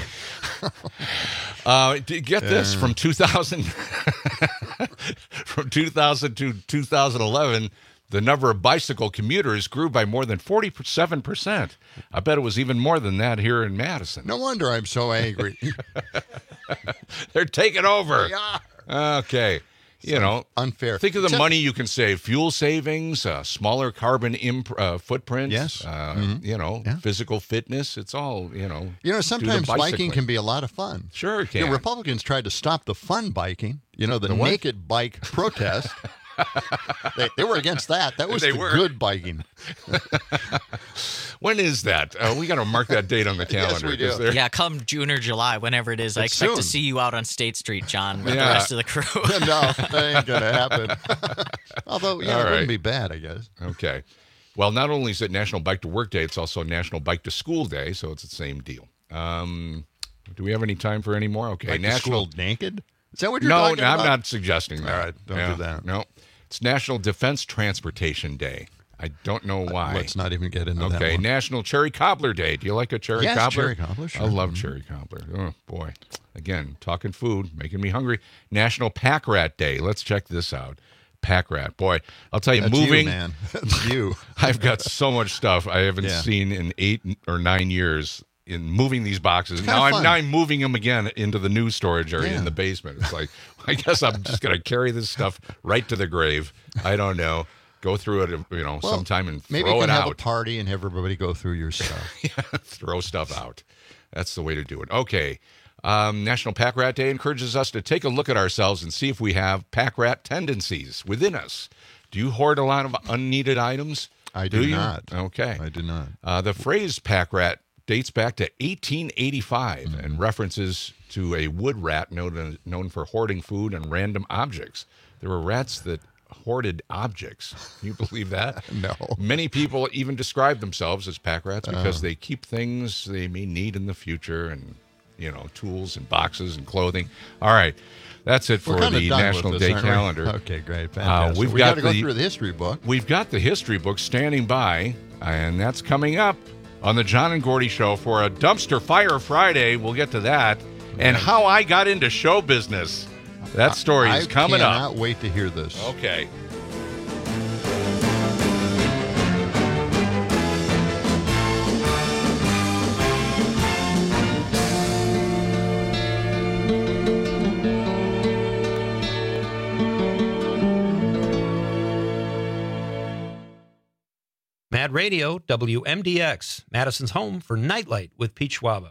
Speaker 15: Get this, from 2000 from 2000 to 2011, the number of bicycle commuters grew by more than 47%. I bet it was even more than that here in Madison.
Speaker 14: No wonder I'm so angry.
Speaker 15: They're taking over.
Speaker 14: They are.
Speaker 15: Okay. You know,
Speaker 14: unfair.
Speaker 15: Think of the
Speaker 14: Except-
Speaker 15: money you can save: fuel savings, smaller carbon footprint.
Speaker 14: Yes.
Speaker 15: You know, physical fitness. It's all
Speaker 14: You know,
Speaker 15: due to
Speaker 14: sometimes biking
Speaker 15: bicycling.
Speaker 14: can be a lot of fun.
Speaker 15: Sure it can.
Speaker 14: The Republicans tried to stop the fun biking, the
Speaker 15: what?
Speaker 14: naked bike protest. They were against that. That was
Speaker 15: They
Speaker 14: the
Speaker 15: were.
Speaker 14: good biking.
Speaker 15: When is that? We got to mark that date on the calendar.
Speaker 14: we do.
Speaker 15: 'cause they're-
Speaker 16: Yeah, come June or July, whenever it is, I
Speaker 14: It's
Speaker 16: expect to
Speaker 14: soon.
Speaker 16: see you out on State Street, John, with the
Speaker 15: Yeah.
Speaker 16: rest of the crew.
Speaker 14: No, that ain't going to happen. Although, yeah,
Speaker 15: All
Speaker 14: it
Speaker 15: right.
Speaker 14: wouldn't be bad, I guess.
Speaker 15: Okay. Well, not only is it National Bike to Work Day, it's also National Bike to School Day, so it's the same deal. Do we have any time for any more? Okay.
Speaker 14: Like the
Speaker 15: National
Speaker 14: school naked? Is that what you're
Speaker 15: No,
Speaker 14: talking about?
Speaker 15: I'm not suggesting that.
Speaker 14: All right, don't do that.
Speaker 15: No. It's National Defense Transportation Day. I don't know why.
Speaker 14: Let's not even get into that
Speaker 15: Okay,
Speaker 14: one.
Speaker 15: National Cherry Cobbler Day. Do you like a cherry
Speaker 14: Yes,
Speaker 15: cobbler?
Speaker 14: cherry cobbler, sure.
Speaker 15: I love cherry cobbler. Oh, boy. Again, talking food, making me hungry. National Pack Rat Day. Let's check this out. Pack Rat. Boy, I'll tell you,
Speaker 14: That's
Speaker 15: moving.
Speaker 14: you, man. That's you.
Speaker 15: I've got so much stuff I haven't
Speaker 14: Yeah.
Speaker 15: seen in 8 or 9 years in moving these boxes.
Speaker 14: kinda fun.
Speaker 15: Now I'm moving them again into the new storage area
Speaker 14: Yeah.
Speaker 15: in the basement. It's like, I guess I'm just going to carry this stuff right to the grave. I don't know. Go through it,
Speaker 14: Well,
Speaker 15: sometime and
Speaker 14: Maybe
Speaker 15: throw
Speaker 14: you
Speaker 15: it
Speaker 14: can have a
Speaker 15: out.
Speaker 14: party and have everybody go through your stuff.
Speaker 15: Throw stuff out. That's the way to do it. Okay. National Pack Rat Day encourages us to take a look at ourselves and see if we have pack rat tendencies within us. Do you hoard a lot of unneeded items?
Speaker 14: I do
Speaker 15: you?
Speaker 14: not.
Speaker 15: Okay.
Speaker 14: I do not.
Speaker 15: The phrase pack rat dates back to 1885 and references to a wood rat known for hoarding food and random objects. There were rats that hoarded objects. Can you believe that?
Speaker 14: No.
Speaker 15: Many people even describe themselves as pack rats because they keep things they may need in the future and, tools and boxes and clothing. All right. That's it for
Speaker 14: We're kinda
Speaker 15: the
Speaker 14: done with
Speaker 15: National
Speaker 14: this,
Speaker 15: Day
Speaker 14: aren't we?
Speaker 15: calendar.
Speaker 14: Okay, great. Fantastic.
Speaker 15: We've
Speaker 14: We
Speaker 15: got
Speaker 14: gotta go through the history book.
Speaker 15: We've got the history book standing by, and that's coming up on the John and Gordy Show for a Dumpster Fire Friday. We'll get to that. And how I got into show business. That story is coming up.
Speaker 14: I cannot wait to hear this.
Speaker 15: Okay.
Speaker 21: Mad Radio, WMDX, Madison's home for Nightlight with Pete Schwaba.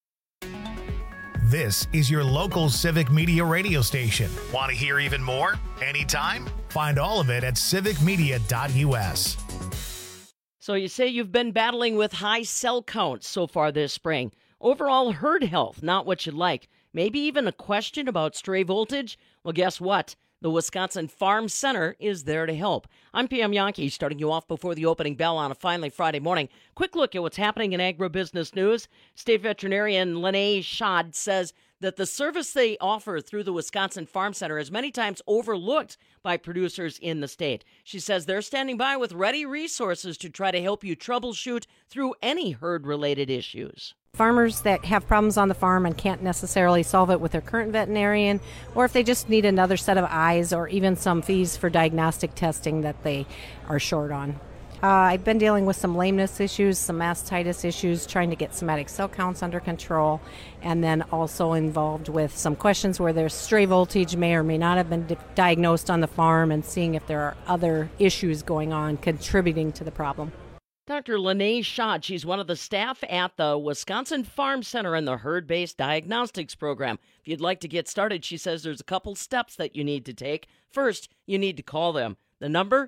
Speaker 1: This is your local Civic Media radio station. Want to hear even more? Anytime? Find all of it at civicmedia.us.
Speaker 22: So you say you've been battling with high cell counts so far this spring. Overall herd health, not what you'd like. Maybe even a question about stray voltage? Well, guess what? The Wisconsin Farm Center is there to help. I'm PM Yankee, starting you off before the opening bell on a finally Friday morning. Quick look at what's happening in agribusiness news. State veterinarian Lene Schad says that the service they offer through the Wisconsin Farm Center is many times overlooked by producers in the state. She says they're standing by with ready resources to try to help you troubleshoot through any herd-related issues.
Speaker 23: Farmers that have problems on the farm and can't necessarily solve it with their current veterinarian, or if they just need another set of eyes or even some fees for diagnostic testing that they are short on. I've been dealing with some lameness issues, some mastitis issues, trying to get somatic cell counts under control, and then also involved with some questions where there's stray voltage may or may not have been diagnosed on the farm, and seeing if there are other issues going on contributing to the problem.
Speaker 22: Dr. Lene Schad, she's one of the staff at the Wisconsin Farm Center in the Herd-Based Diagnostics Program. If you'd like to get started, she says there's a couple steps that you need to take. First, you need to call them. The number,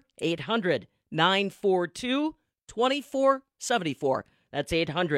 Speaker 22: 800-942-2474. That's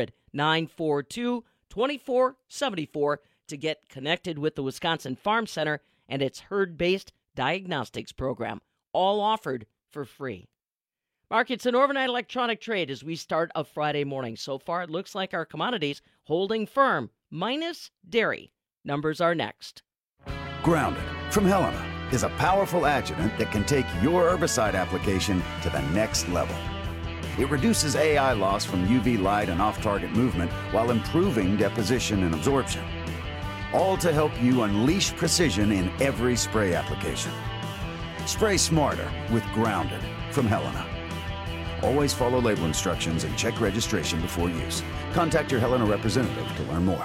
Speaker 22: 800-942-2474 to get connected with the Wisconsin Farm Center and its Herd-Based Diagnostics Program, all offered for free. Markets and overnight electronic trade as we start a Friday morning. So far, it looks like our commodities holding firm, minus dairy. Numbers are next.
Speaker 24: Grounded from Helena is a powerful adjuvant that can take your herbicide application to the next level. It reduces AI loss from UV light and off-target movement while improving deposition and absorption. All to help you unleash precision in every spray application. Spray smarter with Grounded from Helena. Always follow label instructions and check registration before use. Contact your Helena representative to learn more.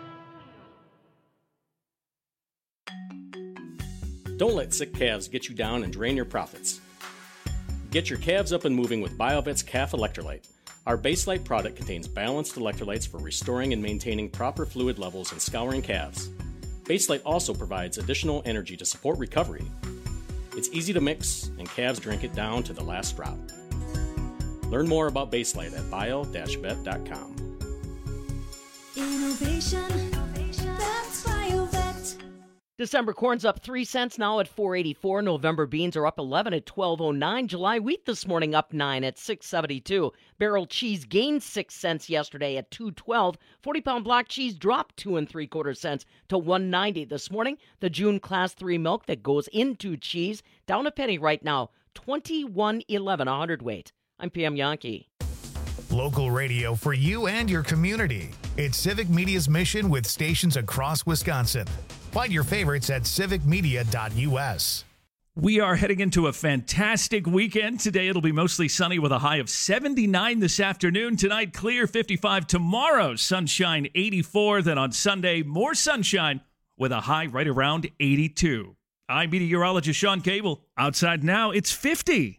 Speaker 25: Don't let sick calves get you down and drain your profits. Get your calves up and moving with BioVet's Calf Electrolyte. Our Baselite product contains balanced electrolytes for restoring and maintaining proper fluid levels and scouring calves. Baselite also provides additional energy to support recovery. It's easy to mix, and calves drink it down to the last drop. Learn more about Baselite at bio-vet.com.
Speaker 26: Innovation, that's BioVet.
Speaker 22: December corn's up 3 cents now at $4.84. November beans are up 11 at $12.09. July wheat this morning up 9 at $6.72. Barrel cheese gained 6 cents yesterday at $2.12. 40-pound block cheese dropped 2 3/4 cents to $1.90 this morning. The June Class 3 milk that goes into cheese down a penny right now, $21.11 a hundredweight. I'm PM Yankee.
Speaker 1: Local radio for you and your community. It's Civic Media's mission with stations across Wisconsin. Find your favorites at civicmedia.us.
Speaker 12: We are heading into a fantastic weekend. Today it'll be mostly sunny with a high of 79 this afternoon. Tonight, clear 55. Tomorrow, sunshine 84. Then on Sunday, more sunshine with a high right around 82. I'm meteorologist Sean Cable. Outside now, it's 50.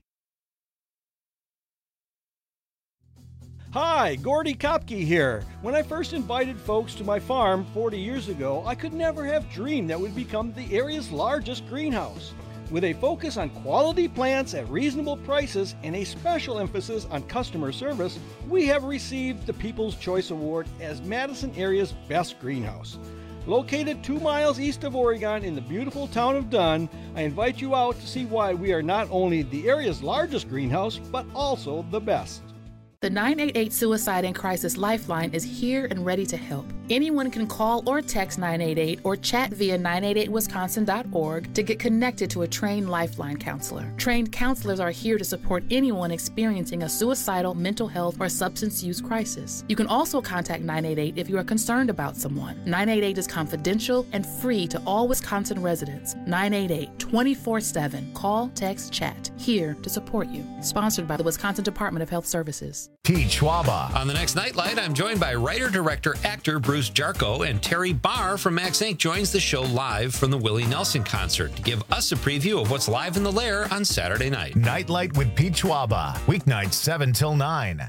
Speaker 27: Hi, Gordy Kopke here. When I first invited folks to my farm 40 years ago, I could never have dreamed that would become the area's largest greenhouse. With a focus on quality plants at reasonable prices and a special emphasis on customer service, we have received the People's Choice Award as Madison area's best greenhouse. Located 2 miles east of Oregon in the beautiful town of Dunn, I invite you out to see why we are not only the area's largest greenhouse, but also the best.
Speaker 28: The 988 Suicide and Crisis Lifeline is here and ready to help. Anyone can call or text 988 or chat via 988wisconsin.org to get connected to a trained Lifeline counselor. Trained counselors are here to support anyone experiencing a suicidal, mental health, or substance use crisis. You can also contact 988 if you are concerned about someone. 988 is confidential and free to all Wisconsin residents. 988 24/7. Call, text, chat. Here to support you. Sponsored by the Wisconsin Department of Health Services.
Speaker 23: News.
Speaker 1: Pete Schwaba.
Speaker 21: On the next Nightlight, I'm joined by writer, director, actor Bruce Jarko, and Terry Barr from Max Inc. joins the show live from the Willie Nelson concert to give us a preview of what's live in the Lair on Saturday night.
Speaker 1: Nightlight with Pete Schwaba. Weeknights 7 till 9.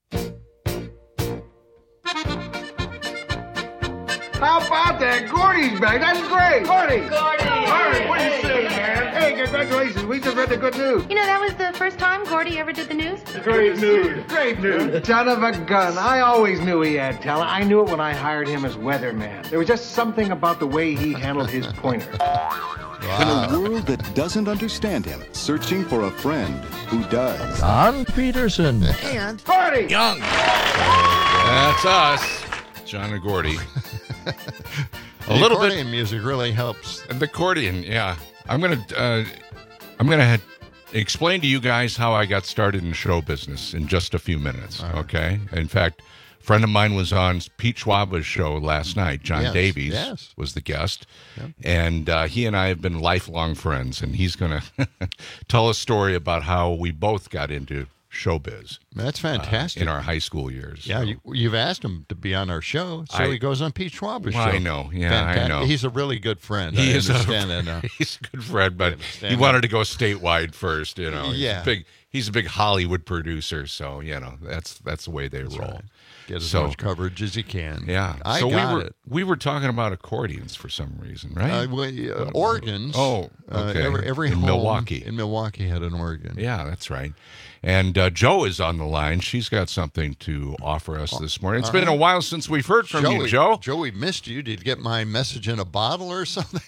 Speaker 2: How about that? Gordy's back. That's great. Gordy. Gordy, what do you say, man? Hey, congratulations. We just read the good news.
Speaker 3: You know, that was the first time Gordy ever did the news.
Speaker 2: Great news. Great news. Son of a gun. I always knew he had talent. I knew it when I hired him as weatherman. There was just something about the way he handled his pointer.
Speaker 4: In a world that doesn't understand him, searching for a friend who does.
Speaker 5: Don Peterson.
Speaker 2: And Gordy.
Speaker 15: Young. That's us. John and Gordy.
Speaker 14: A little bit music really helps.
Speaker 15: The accordion, yeah. I'm gonna explain to you guys how I got started in show business in just a few minutes. Right. Okay. In fact, a friend of mine was on Pete Schwaba's show last night. John Davies was the guest, and he and I have been lifelong friends. And he's gonna tell a story about how we both got into showbiz.
Speaker 14: That's fantastic.
Speaker 15: In our high school years.
Speaker 14: Yeah, so. You've asked him to be on our show, so he goes on Pete Schwaba's show.
Speaker 15: I know. Yeah, I know.
Speaker 14: He's a really good friend.
Speaker 15: He's a good friend, but he wanted to go statewide first. You know, he's a big Hollywood producer, so you know that's the way they roll.
Speaker 14: Right. Get as much coverage as he can.
Speaker 15: Yeah. We were talking about accordions for some reason, right?
Speaker 14: Organs.
Speaker 15: Oh, okay.
Speaker 14: Every
Speaker 15: in
Speaker 14: home
Speaker 15: Milwaukee.
Speaker 14: In Milwaukee had an organ.
Speaker 15: Yeah, that's right. And Jo is on the line. She's got something to offer us this morning. It's been a while since we've heard from you, Jo.
Speaker 14: Jo, we missed you. Did you get my message in a bottle or something?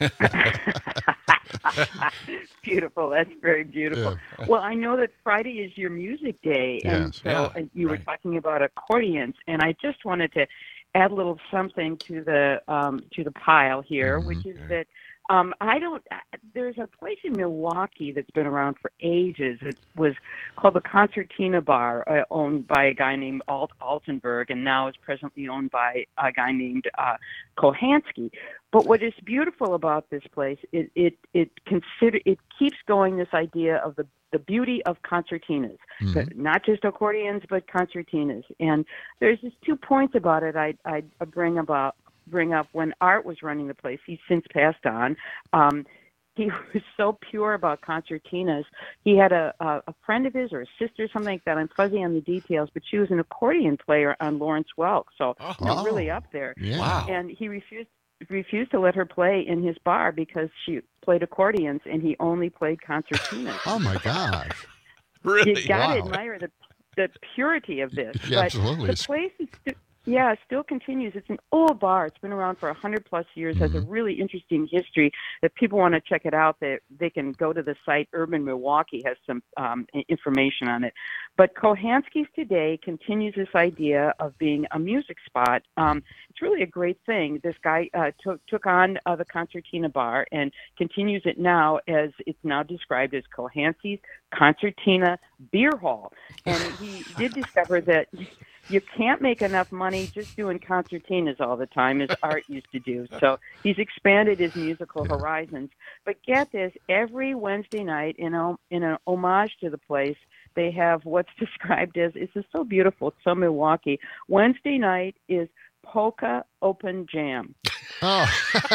Speaker 6: Beautiful. That's very beautiful. Yeah. Well, I know that Friday is your music day, and and you were talking about accordions, and I just wanted to add a little something to the pile here, which is that there's a place in Milwaukee that's been around for ages. It was called the Concertina Bar, owned by a guy named Altenberg, and now is presently owned by a guy named Kohansky. But what is beautiful about this place, it keeps going this idea of the beauty of concertinas, not just accordions, but concertinas. And there's just 2 points about it I bring up. When Art was running the place. He's since passed on. He was so pure about concertinas. He had a friend of his or a sister or something like that. I'm fuzzy on the details, but she was an accordion player on Lawrence Welk, so really up there.
Speaker 14: Yeah. Wow.
Speaker 6: And he refused to let her play in his bar because she played accordions and he only played concertinas.
Speaker 14: Oh my gosh!
Speaker 15: Really?
Speaker 6: You got to admire the purity of this.
Speaker 14: Yeah, absolutely.
Speaker 6: The place is. It still continues. It's an old bar. It's been around for 100+ years, has a really interesting history. If people want to check it out, they can go to the site. Urban Milwaukee has some information on it. But Kohansky's today continues this idea of being a music spot. It's really a great thing. This guy took on the Concertina Bar and continues it now as it's now described as Kohansky's Concertina Beer Hall. And he did discover that you can't make enough money just doing concertinas all the time, as Art used to do. So he's expanded his musical horizons. But get this, every Wednesday night, in an homage to the place, they have what's described as, this is so beautiful, it's so Milwaukee. Wednesday night is Polka Open Jam.
Speaker 14: Oh,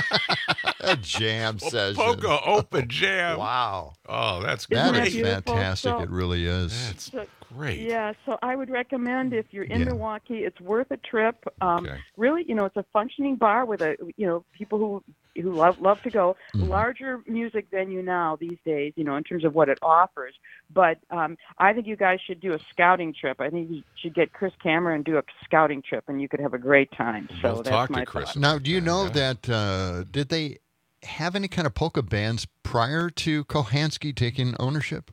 Speaker 14: a jam session.
Speaker 15: Polka Open Jam.
Speaker 14: Wow.
Speaker 15: Oh, that's
Speaker 14: great.
Speaker 15: That
Speaker 14: is fantastic.
Speaker 6: So,
Speaker 14: it really is.
Speaker 15: That's great.
Speaker 6: Yeah, so I would recommend if you're in Milwaukee, it's worth a trip. Really, it's a functioning bar with people who love to go. Larger music venue now these days, in terms of what it offers. But I think you guys should do a scouting trip. I think you should get Chris Cameron and do a scouting trip, and you could have a great time. So that's my thought.
Speaker 14: Now, do you know that did they have any kind of polka bands prior to Kohansky taking ownership?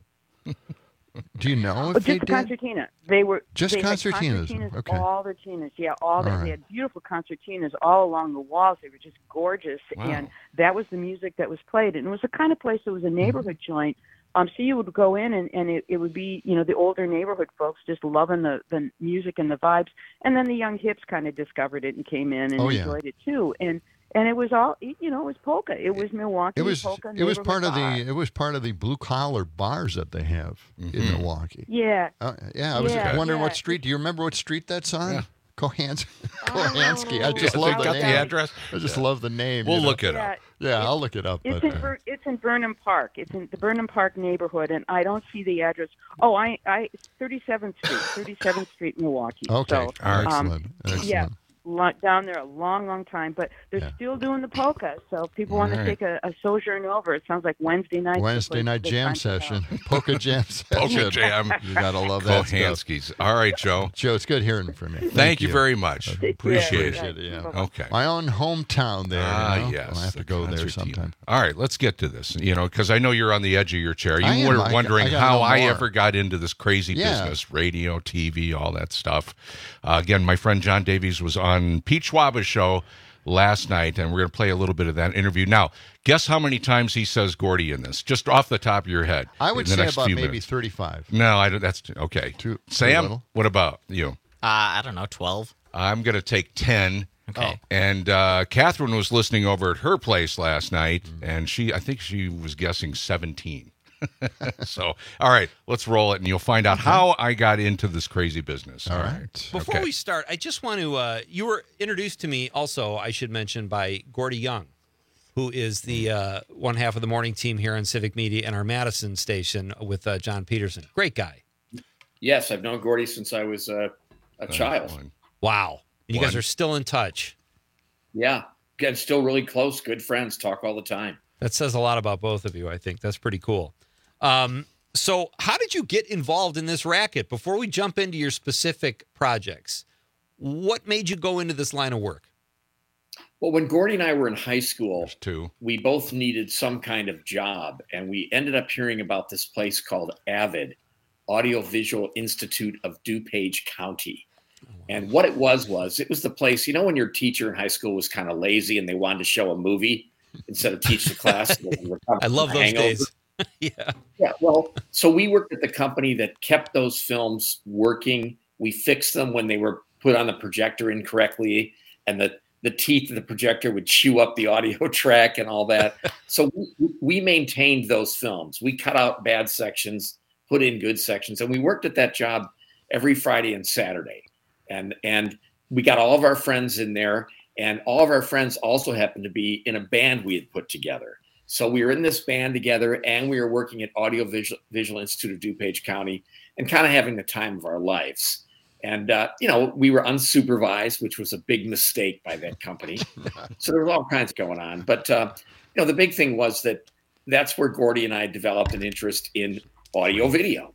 Speaker 14: Do you know if they did?
Speaker 6: Just concertina. They were
Speaker 14: just concertinas.
Speaker 6: Okay. All the tinas, all that. Right. They had beautiful concertinas all along the walls. They were just gorgeous, and that was the music that was played. And it was the kind of place that was a neighborhood joint. So you would go in, and it would be, the older neighborhood folks just loving the music and the vibes, and then the young hips kind of discovered it and came in and enjoyed it too. And And it was all, it was polka. It was Milwaukee.
Speaker 14: It was
Speaker 6: polka.
Speaker 14: It was part of
Speaker 6: bar.
Speaker 14: the blue collar bars that they have in Milwaukee.
Speaker 6: Yeah.
Speaker 14: I was wondering what street. Do you remember what street that's on?
Speaker 15: Yeah.
Speaker 14: Kohansky. I just love the name.
Speaker 15: The address.
Speaker 14: I just love the name.
Speaker 15: We'll look it up.
Speaker 14: Yeah, I'll look it up.
Speaker 6: It's in Burnham Park. It's in the Burnham Park neighborhood, and I don't see the address. Oh, 37th Street, Milwaukee.
Speaker 14: Okay,
Speaker 6: so,
Speaker 14: excellent.
Speaker 6: Yeah. Down there a long time, but they're still doing the polka. So if people want to take a sojourn over, it sounds like Wednesday night
Speaker 14: jam session, polka jam session.
Speaker 15: Polka jam.
Speaker 14: You gotta love that
Speaker 15: Kohanski's. All right, Joe.
Speaker 14: Joe, it's good hearing from you.
Speaker 15: Thank you very much. Appreciate it.
Speaker 14: Yeah.
Speaker 15: Okay.
Speaker 14: My own hometown there.
Speaker 15: Yes.
Speaker 14: I have to go there sometime.
Speaker 15: All right, let's get to this. Because I know you're on the edge of your chair.
Speaker 14: I
Speaker 15: You
Speaker 14: am.
Speaker 15: were wondering
Speaker 14: I
Speaker 15: how I
Speaker 14: more.
Speaker 15: ever got into this crazy business, radio, TV, all that stuff. Again, my friend John Davies was on Pete Schwaba's show last night, and we're going to play a little bit of that interview. Now, guess how many times he says Gordy in this, just off the top of your head?
Speaker 14: I would say about maybe 35.
Speaker 15: No, I don't. That's okay. Sam, what about you?
Speaker 16: I don't know, 12.
Speaker 15: I'm going to take 10.
Speaker 16: Okay.
Speaker 15: And Catherine was listening over at her place last night, and I think she was guessing 17. So, all right, let's roll it, and you'll find out how I got into this crazy business. All right.
Speaker 21: Before we start, I just want to, you were introduced to me also, I should mention, by Gordy Young, who is the one half of the morning team here on Civic Media and our Madison station with John Peterson. Great guy.
Speaker 5: Yes, I've known Gordy since I was a child.
Speaker 21: Wow. You guys are still in touch.
Speaker 5: Yeah. Again, still really close, good friends, talk all the time.
Speaker 21: That says a lot about both of you, I think. That's pretty cool. So how did you get involved in this racket? Before we jump into your specific projects, what made you go into this line of work?
Speaker 5: Well, when Gordy and I were in high school, we both needed some kind of job, and we ended up hearing about this place called AVID, Audiovisual Institute of DuPage County. And what it was the place, when your teacher in high school was kind of lazy and they wanted to show a movie instead of teach the class.
Speaker 21: I love those days. Yeah.
Speaker 5: Well, so we worked at the company that kept those films working. We fixed them when they were put on the projector incorrectly, and the teeth of the projector would chew up the audio track and all that. So we maintained those films. We cut out bad sections, put in good sections, and we worked at that job every Friday and Saturday. And we got all of our friends in there, and all of our friends also happened to be in a band we had put together. So we were in this band together, and we were working at Audiovisual Institute of DuPage County and kind of having the time of our lives. And, we were unsupervised, which was a big mistake by that company. So there was all kinds going on. But, the big thing was that's where Gordy and I developed an interest in audio video.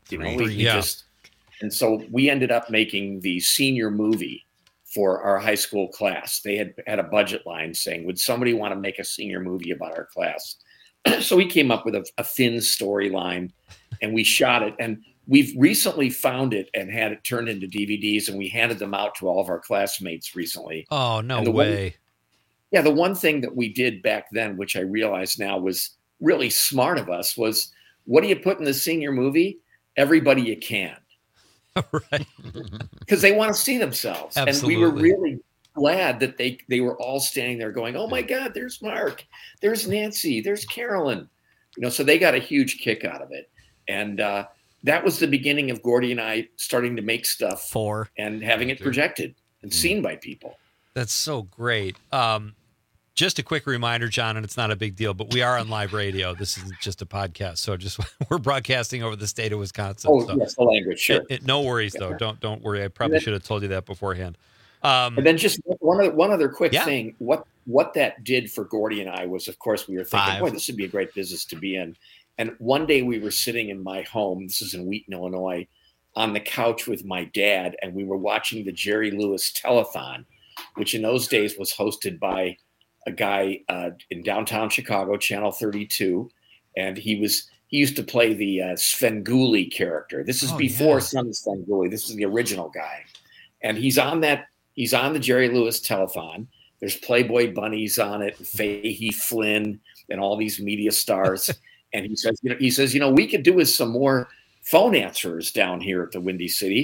Speaker 5: And so we ended up making the senior movie for our high school class. They had a budget line saying, would somebody want to make a senior movie about our class? So we came up with a thin storyline, and we shot it. And we've recently found it and had it turned into DVDs, and we handed them out to all of our classmates recently.
Speaker 21: Oh, no way.
Speaker 5: The one thing that we did back then, which I realize now was really smart of us, was what do you put in the senior movie? Everybody you can.
Speaker 21: Right.
Speaker 5: Because they want to see themselves.
Speaker 21: Absolutely.
Speaker 5: And we were really glad that they were all standing there going, oh my God, there's Mark, there's Nancy, there's Carolyn. So they got a huge kick out of it. And that was the beginning of Gordy and I starting to make stuff and having it projected and seen by people.
Speaker 21: That's so great. Just a quick reminder, John, and it's not a big deal, but we are on live radio. This isn't just a podcast. So we're broadcasting over the state of Wisconsin.
Speaker 5: Oh, yes, the language, sure.
Speaker 21: No worries, though. Don't worry. I probably should have told you that beforehand.
Speaker 5: And then just one other quick thing. What that did for Gordy and I was, of course, we were thinking, boy, this would be a great business to be in. And one day we were sitting in my home, this is in Wheaton, Illinois, on the couch with my dad, and we were watching the Jerry Lewis Telethon, which in those days was hosted by a guy in downtown Chicago, Channel 32, and he used to play the Svengoolie character. This is before Son Svengoolie. This is the original guy, and he's on the Jerry Lewis Telethon. There's Playboy bunnies on it, Fahey Flynn, and all these media stars. And he says, we could do with some more phone answerers down here at the Windy City.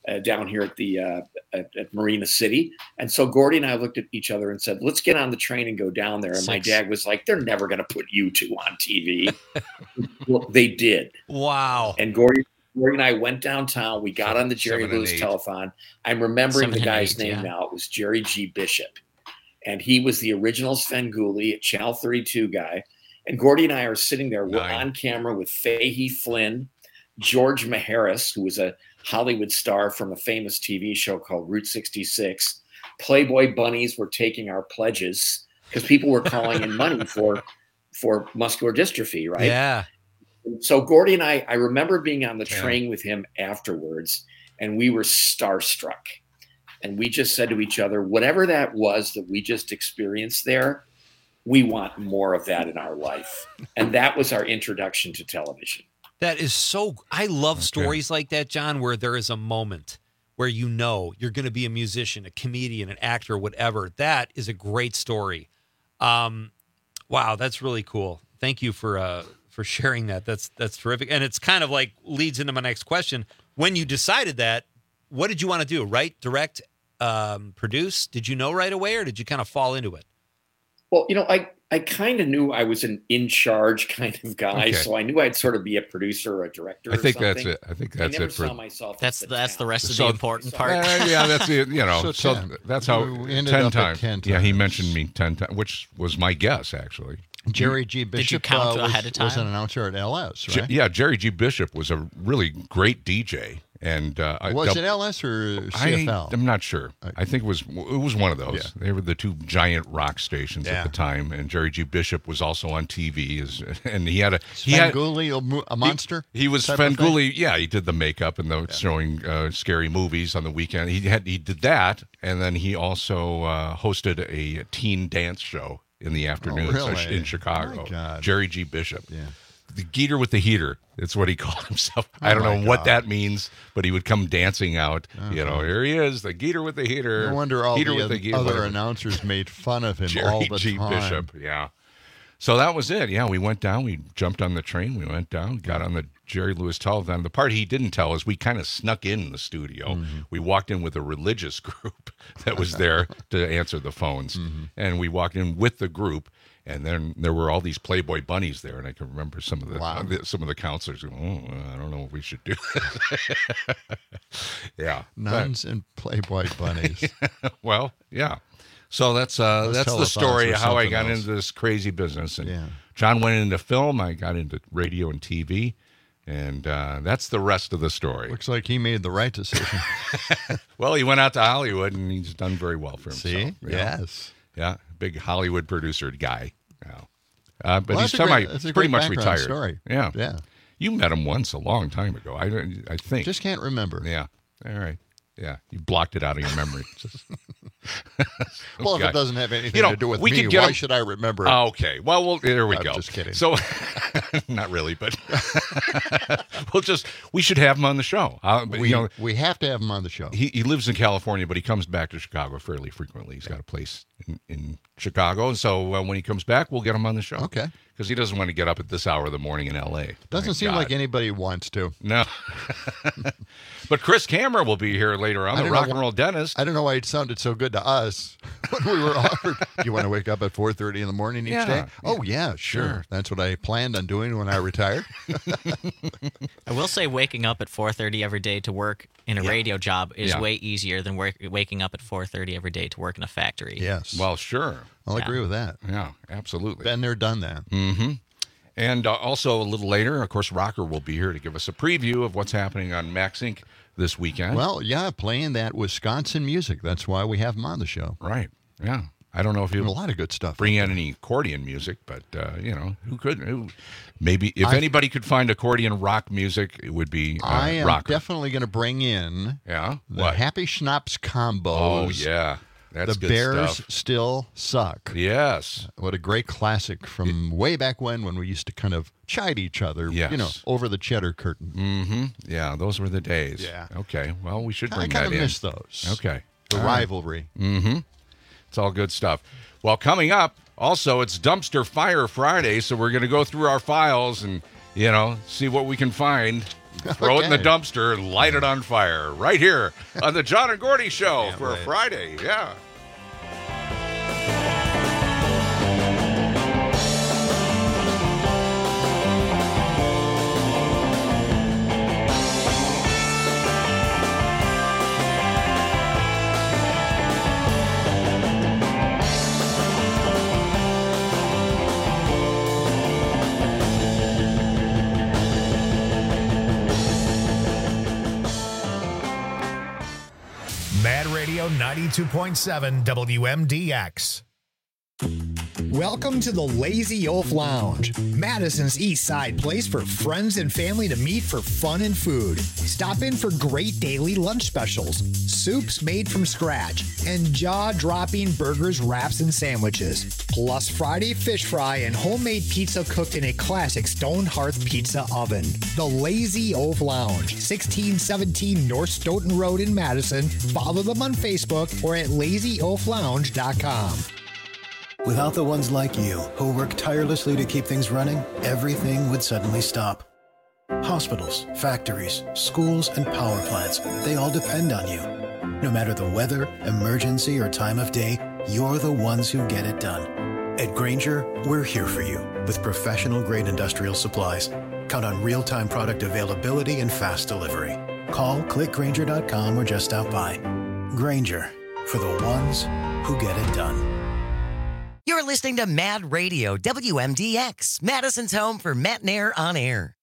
Speaker 5: down here at the at Marina City. And so Gordy and I looked at each other and said, let's get on the train and go down there. And my dad was like, they're never going to put you two on TV. Well, they did.
Speaker 21: Wow.
Speaker 5: And Gordy and I went downtown. We got on the Jerry Lewis telethon. I'm remembering the guy's name now. It was Jerry G. Bishop. And he was the original Svengoolie, Channel 32 guy. And Gordy and I are sitting there. We're on camera with Fahey Flynn, George Maharis, who was a Hollywood star from a famous TV show called Route 66. Playboy bunnies were taking our pledges because people were calling in money for muscular dystrophy, right?
Speaker 21: Yeah.
Speaker 5: So Gordy and I remember being on the train with him afterwards, and we were starstruck. And we just said to each other, whatever that was that we just experienced there, we want more of that in our life. And that was our introduction to television.
Speaker 21: That is so. I love stories like that, John, where there is a moment where you know you're going to be a musician, a comedian, an actor, whatever. That is a great story. Wow, that's really cool. Thank you for sharing that. That's terrific. And it's kind of like leads into my next question. When you decided that, what did you want to do? Write, direct, produce? Did you know right away, or did you kind of fall into it?
Speaker 5: Well, I kind of knew I was an in-charge kind of guy, so I knew I'd sort of be a producer or a director.
Speaker 15: I think
Speaker 5: or something.
Speaker 15: that's it. I think that's
Speaker 5: I never
Speaker 15: it.
Speaker 5: Saw myself
Speaker 16: that's the rest of the important part.
Speaker 15: Yeah, that's it. So that's how
Speaker 14: You ended
Speaker 15: 10
Speaker 14: up at
Speaker 15: times.
Speaker 14: 10
Speaker 15: Yeah, he
Speaker 14: times.
Speaker 15: mentioned me 10 times, which was my guess actually.
Speaker 14: Jerry G. Bishop
Speaker 16: Did you count ahead of time?
Speaker 14: was an announcer at LS, right?
Speaker 15: Yeah, Jerry G. Bishop was a really great DJ. And
Speaker 14: was it LS or CFL?
Speaker 15: I'm not sure. I think it was one of those.
Speaker 14: Yeah.
Speaker 15: They were the two giant rock stations
Speaker 14: Yeah.
Speaker 15: at the time. And Jerry G. Bishop was also on TV, and he had
Speaker 14: Svengoolie, a monster.
Speaker 15: He was
Speaker 14: type of thing?
Speaker 15: Svengoolie. Yeah, he did the makeup and showing scary movies on the weekend. He did that, and then he also hosted a teen dance show in the afternoon
Speaker 14: really?
Speaker 15: in Chicago.
Speaker 14: My God.
Speaker 15: Jerry G. Bishop.
Speaker 14: Yeah.
Speaker 15: The Geeter with the Heater. That's what he called himself. I don't know what that means, but he would come dancing out. Here he is, the Geeter with the Heater.
Speaker 14: No wonder all
Speaker 15: Heater
Speaker 14: the
Speaker 15: with the
Speaker 14: other announcers made fun of him
Speaker 15: Jerry
Speaker 14: all the
Speaker 15: G.
Speaker 14: time.
Speaker 15: Bishop, yeah. So that was it. Yeah, we went down. We jumped on the train. We went down, got on the Jerry Lewis telethon. The part he didn't tell is we kind of snuck in the studio.
Speaker 14: Mm-hmm.
Speaker 15: We walked in with a religious group that was there to answer the phones.
Speaker 14: Mm-hmm.
Speaker 15: And we walked in with the group. And then there were all these Playboy bunnies there, and I can remember some of the counselors going, I don't know if we should do this. Yeah.
Speaker 14: Nuns and Playboy bunnies.
Speaker 15: Well, yeah. So that's the story of how I got into this crazy business. And John went into film. I got into radio and TV. And that's the rest of the story.
Speaker 14: Looks like he made the right decision.
Speaker 15: Well, he went out to Hollywood, and he's done very well for himself.
Speaker 14: See? Yes.
Speaker 15: Yeah, big Hollywood producer guy. Yeah. But he's
Speaker 14: that's a
Speaker 15: pretty
Speaker 14: great
Speaker 15: much
Speaker 14: background
Speaker 15: retired.
Speaker 14: Story.
Speaker 15: Yeah.
Speaker 14: Yeah.
Speaker 15: You met him once a long time ago. I think.
Speaker 14: Just can't remember.
Speaker 15: Yeah. All right. Yeah. You blocked it out of your memory.
Speaker 14: Well, if it doesn't have anything to do with me, why should I remember it?
Speaker 15: Okay. Well, there we go.
Speaker 14: Just kidding.
Speaker 15: So, not really, but we should have him on the show.
Speaker 14: We have to have him on the show.
Speaker 15: He lives in California, but he comes back to Chicago fairly frequently. He's got a place in Chicago. And so when he comes back, we'll get him on the show.
Speaker 14: Okay.
Speaker 15: Because he doesn't want to get up at this hour of the morning in L.A.
Speaker 14: Doesn't seem like anybody wants to.
Speaker 15: No. But Chris Kammerer will be here later on, the rock and roll dentist.
Speaker 14: I don't know why it sounded so good to us when we were offered. You want to wake up at 4:30 in the morning each day? Oh, yeah, sure. That's what I planned on doing when I retired.
Speaker 16: I will say waking up at 4:30 every day to work in a radio job is way easier than waking up at 4:30 every day to work in a factory.
Speaker 14: Yes.
Speaker 15: Well, sure.
Speaker 14: I'll agree with that.
Speaker 15: Yeah, absolutely.
Speaker 14: Been there, done that.
Speaker 15: Mm-hmm. And also a little later, of course, Rocker will be here to give us a preview of what's happening on Max Inc. this weekend.
Speaker 14: Well, yeah, playing that Wisconsin music. That's why we have him on the show.
Speaker 15: Right. Yeah. I don't know if he'll
Speaker 14: a lot of good stuff.
Speaker 15: Bring in any accordion music, but who could? Maybe if anybody could find accordion rock music, it would be
Speaker 14: I am
Speaker 15: Rocker.
Speaker 14: Definitely going to bring in
Speaker 15: the
Speaker 14: Happy Schnapps combos.
Speaker 15: Oh yeah. That's
Speaker 14: the
Speaker 15: good
Speaker 14: Bears
Speaker 15: stuff.
Speaker 14: Still Suck.
Speaker 15: Yes.
Speaker 14: What a great classic from way back when we used to kind of chide each other, over the cheddar curtain.
Speaker 15: Mm-hmm. Yeah, those were the days.
Speaker 14: Yeah.
Speaker 15: Okay, well, we should bring
Speaker 14: I kind
Speaker 15: that
Speaker 14: of
Speaker 15: in.
Speaker 14: miss those.
Speaker 15: Okay.
Speaker 14: The rivalry.
Speaker 15: Mm-hmm. It's all good stuff. Well, coming up, also, it's Dumpster Fire Friday, so we're going to go through our files and, see what we can find Throw it in the dumpster and light it on fire right here on the John and Gordy Show for a Friday. Yeah.
Speaker 1: Mad Radio 92.7 WMDX.
Speaker 7: Welcome to the Lazy Wolf Lounge, Madison's East Side place for friends and family to meet for fun and food. Stop in for great daily lunch specials, soups made from scratch, and jaw-dropping burgers, wraps, and sandwiches. Plus Friday fish fry and homemade pizza cooked in a classic stone hearth pizza oven. The Lazy Wolf Lounge, 1617 North Stoughton Road in Madison. Follow them on Facebook or at lazywolflounge.com.
Speaker 8: Without the ones like you, who work tirelessly to keep things running, everything would suddenly stop. Hospitals, factories, schools, and power plants, they all depend on you. No matter the weather, emergency, or time of day, you're the ones who get it done. At Grainger, we're here for you with professional-grade industrial supplies. Count on real-time product availability and fast delivery. Call, click Grainger.com, or just stop by. Grainger, for the ones who get it done.
Speaker 9: You're listening to Mad Radio, WMDX, Madison's home for Matt and Air on Air.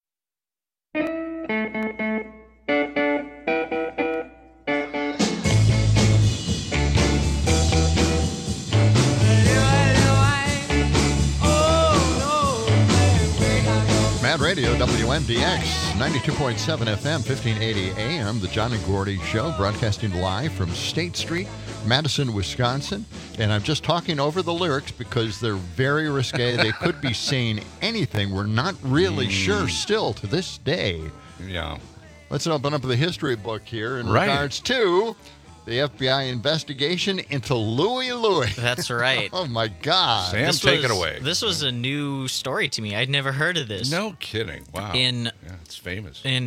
Speaker 14: Mad Radio, WMDX, 92.7 FM, 1580 AM, the John and Gordy Show, broadcasting live from State Street, Madison, Wisconsin. And I'm just talking over the lyrics because they're very risque. They could be saying anything. We're not really sure still to this day.
Speaker 15: Yeah.
Speaker 14: Let's open up the history book here in regards to the FBI investigation into Louie Louie.
Speaker 16: That's right.
Speaker 14: Oh, my God.
Speaker 15: Sam, take it away.
Speaker 16: This was a new story to me. I'd never heard of this.
Speaker 15: No kidding. Wow. It's famous.
Speaker 16: In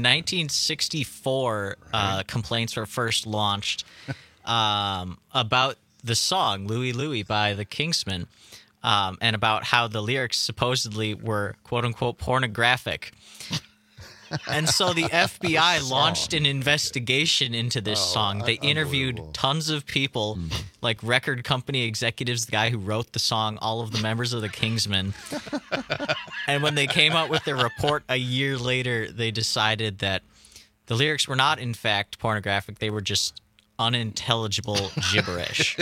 Speaker 16: 1964, complaints were first launched about the song Louie Louie by the Kingsmen, and about how the lyrics supposedly were quote-unquote pornographic. And so the FBI launched an investigation into this song. They interviewed tons of people, like record company executives, the guy who wrote the song, all of the members of the Kingsmen. And when they came out with their report a year later, they decided that the lyrics were not, in fact, pornographic. They were just unintelligible gibberish.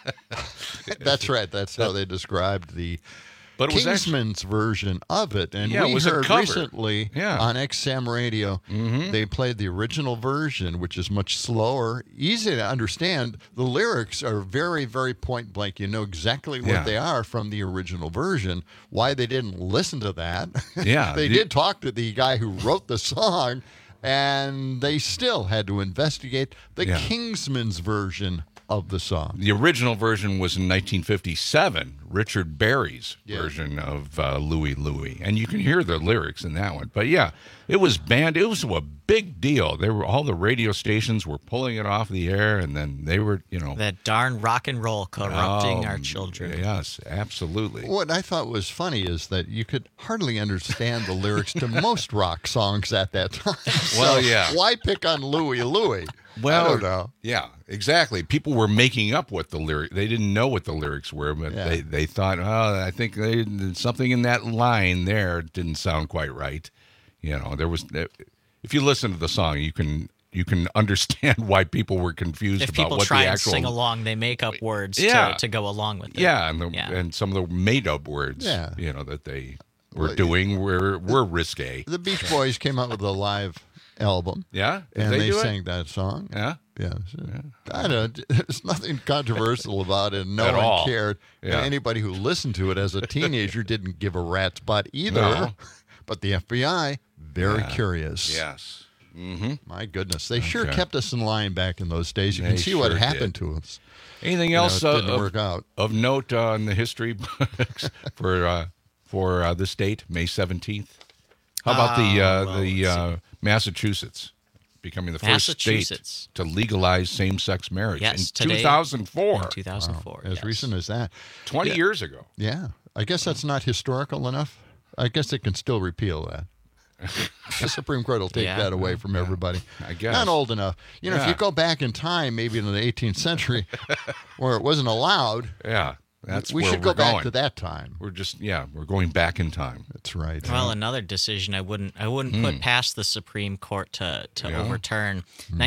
Speaker 14: That's right. That's how they described the Kingsman's version of it. And we heard recently on XM Radio, they played the original version, which is much slower, easy to understand. The lyrics are very, very point blank. You know exactly what they are from the original version. Why they didn't listen to that.
Speaker 15: Yeah.
Speaker 14: They did talk to the guy who wrote the song, and they still had to investigate the Kingsman's version of the song.
Speaker 15: The original version was in 1957, Richard Berry's version of Louie Louie. And you can hear the lyrics in that one. But yeah, it was banned. It was a big deal. All the radio stations were pulling it off the air, and then they were,
Speaker 16: that darn rock and roll corrupting our children.
Speaker 15: Yes, absolutely.
Speaker 14: What I thought was funny is that you could hardly understand the lyrics to most rock songs at that time.
Speaker 15: Well, yeah.
Speaker 14: Why pick on Louie Louie?
Speaker 15: Well,
Speaker 14: I don't know.
Speaker 15: Yeah, exactly. People were making up what the lyrics. They didn't know what the lyrics were, but they thought, I think something in that line there didn't sound quite right. There was. If you listen to the song, you can understand why people were confused about what the actual.
Speaker 16: If people try and sing along, they make up words to go along with it.
Speaker 15: Yeah, and some of the made up words, that they were doing were risque.
Speaker 14: The Beach Boys came out with a live album.
Speaker 15: Yeah?
Speaker 14: And they sang that song.
Speaker 15: Yeah?
Speaker 14: Yeah. I don't know. There's nothing controversial about it. No one cared.
Speaker 15: Yeah.
Speaker 14: Anybody who listened to it as a teenager didn't give a rat's butt either.
Speaker 15: No.
Speaker 14: But the FBI, very curious.
Speaker 15: Yes.
Speaker 14: My goodness. They sure kept us in line back in those days. You can see what happened to us.
Speaker 15: Anything else
Speaker 14: didn't work out.
Speaker 15: Of note on the history books for this date, May 17th? How about the Massachusetts becoming the first state to legalize same-sex marriage in 2004?
Speaker 16: In 2004,
Speaker 14: as recent as that.
Speaker 15: 20 years ago.
Speaker 14: Yeah. I guess that's not historical enough. I guess they can still repeal that. The Supreme Court will take that away from everybody.
Speaker 15: I guess.
Speaker 14: Not old enough. You know, if you go back in time, maybe in the 18th century, where it wasn't allowed.
Speaker 15: Yeah.
Speaker 14: We should go back to that time.
Speaker 15: We're going back in time.
Speaker 14: That's right.
Speaker 16: Well, another decision I wouldn't put past the Supreme Court to overturn.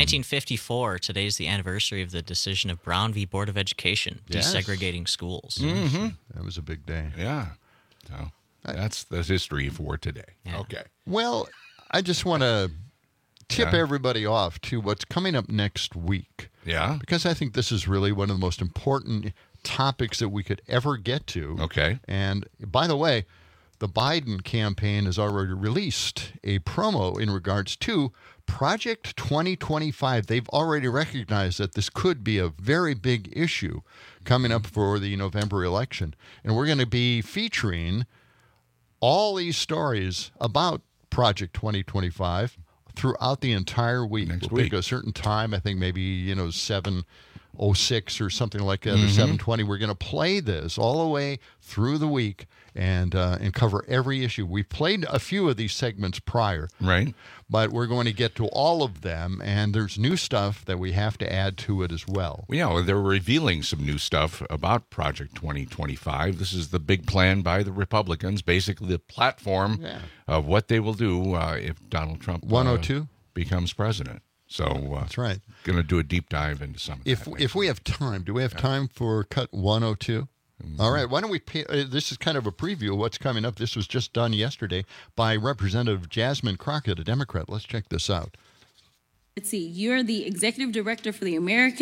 Speaker 16: 1954. Today's the anniversary of the decision of Brown v. Board of Education desegregating schools.
Speaker 14: Mm-hmm. That was a big day.
Speaker 15: Yeah. So that's the history for today.
Speaker 16: Yeah.
Speaker 15: Okay.
Speaker 14: Well, I just want to tip everybody off to what's coming up next week.
Speaker 15: Yeah.
Speaker 14: Because I think this is really one of the most important topics that we could ever get to.
Speaker 15: Okay.
Speaker 14: And by the way, the Biden campaign has already released a promo in regards to Project 2025. They've already recognized that this could be a very big issue coming up for the November election. And we're going to be featuring all these stories about Project 2025 throughout the entire week. We'll pick a certain time, I think maybe, 7:06 or something like that, or 7:20. We're going to play this all the way through the week and cover every issue. We played a few of these segments prior,
Speaker 15: right?
Speaker 14: But we're going to get to all of them, and there's new stuff that we have to add to it as well.
Speaker 15: Yeah, they're revealing some new stuff about Project 2025. This is the big plan by the Republicans, basically the platform of what they will do if Donald Trump
Speaker 14: 102
Speaker 15: becomes president. So
Speaker 14: that's right.
Speaker 15: Going to do a deep dive into some of that.
Speaker 14: If we have time, do we have time for cut 102? All right, why don't we this is kind of a preview of what's coming up. This was just done yesterday by Representative Jasmine Crockett, a Democrat. Let's check this out.
Speaker 10: Let's see, you're the executive director for the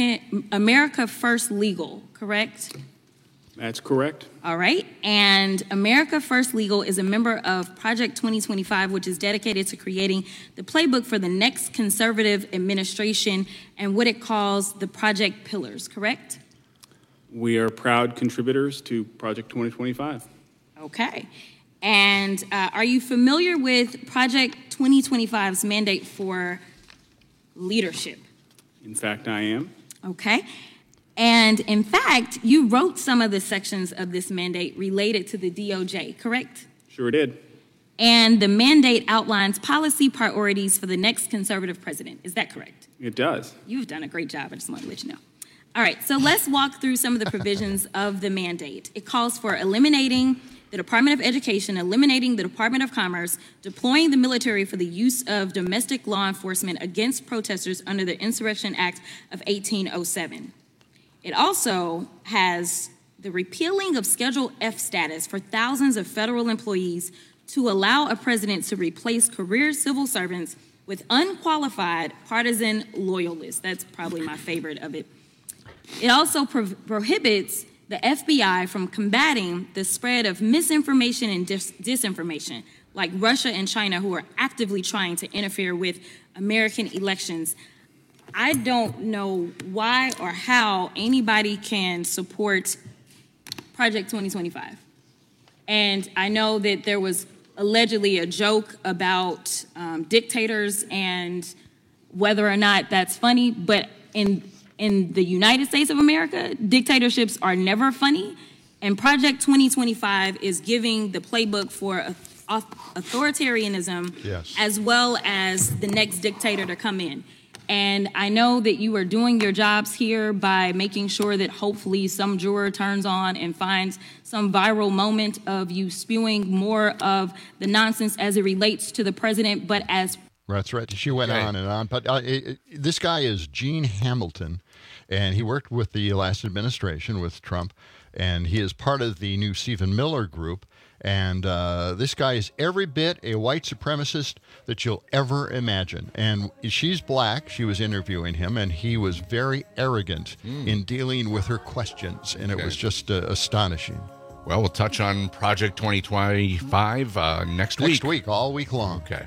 Speaker 10: America First Legal, correct?
Speaker 11: That's correct.
Speaker 10: All right, and America First Legal is a member of Project 2025, which is dedicated to creating the playbook for the next conservative administration and what it calls the Project Pillars, correct?
Speaker 11: We are proud contributors to Project 2025.
Speaker 10: Okay. And are you familiar with Project 2025's mandate for leadership?
Speaker 11: In fact, I am.
Speaker 10: Okay. And in fact, you wrote some of the sections of this mandate related to the DOJ, correct?
Speaker 11: Sure did.
Speaker 10: And the mandate outlines policy priorities for the next conservative president. Is that correct?
Speaker 11: It does.
Speaker 10: You've done a great job. I just wanted to let you know. All right, so let's walk through some of the provisions of the mandate. It calls for eliminating the Department of Education, eliminating the Department of Commerce, deploying the military for the use of domestic law enforcement against protesters under the Insurrection Act of 1807. It also has the repealing of Schedule F status for thousands of federal employees to allow a president to replace career civil servants with unqualified partisan loyalists. That's probably my favorite of it. It also prohibits the FBI from combating the spread of misinformation and disinformation, like Russia and China, who are actively trying to interfere with American elections. I don't know why or how anybody can support Project 2025. And I know that there was allegedly a joke about dictators and whether or not that's funny, but in the United States of America, dictatorships are never funny, and Project 2025 is giving the playbook for authoritarianism as well as the next dictator to come in. And I know that you are doing your jobs here by making sure that hopefully some juror turns on and finds some viral moment of you spewing more of the nonsense as it relates to the president, but as...
Speaker 14: That's right. She went on and on. But this guy is Gene Hamilton, and he worked with the last administration with Trump, and he is part of the new Stephen Miller group. And this guy is every bit a white supremacist that you'll ever imagine. And she's black. She was interviewing him, and he was very arrogant in dealing with her questions, and it was just astonishing.
Speaker 15: Well, we'll touch on Project 2025 next week.
Speaker 14: Next week, all week long.
Speaker 15: Okay.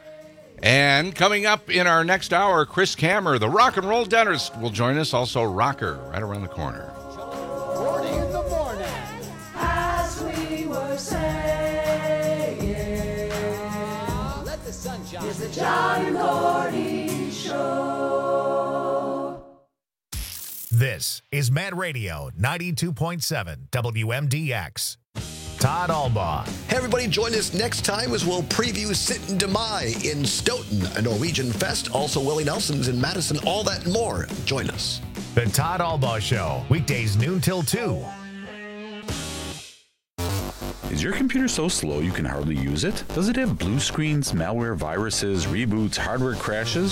Speaker 15: And coming up in our next hour, Chris Kammer, the rock and roll dentist, will join us. Also, Rocker, right around the corner.
Speaker 26: 40 in the morning, as we were saying,
Speaker 13: and Gordy Show.
Speaker 1: This is Mad Radio 92.7 WMDX. Todd Albaugh.
Speaker 17: Hey, everybody, join us next time as we'll preview Sitten de Mai in Stoughton, a Norwegian fest, also Willie Nelson's in Madison, all that and more. Join us.
Speaker 1: The Todd Albaugh Show, weekdays noon till 2.
Speaker 18: Is your computer so slow you can hardly use it? Does it have blue screens, malware, viruses, reboots, hardware crashes?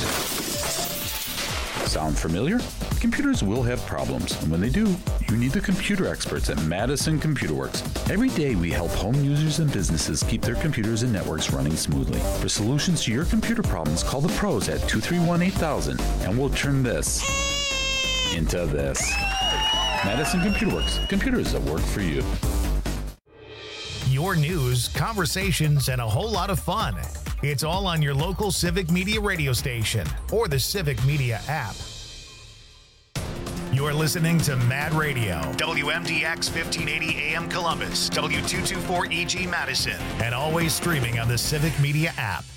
Speaker 18: Sound familiar? Computers will have problems, and when they do, you need the computer experts at Madison Computer Works. Every day we help home users and businesses keep their computers and networks running smoothly. For solutions to your computer problems, call the pros at 231-8000, and we'll turn this into this. Madison Computer Works. Computers that work for you.
Speaker 1: Your news, conversations, and a whole lot of fun. It's all on your local Civic Media radio station or the Civic Media app. You're listening to Mad Radio, WMDX 1580 AM Columbus, W224EG Madison, and always streaming on the Civic Media app.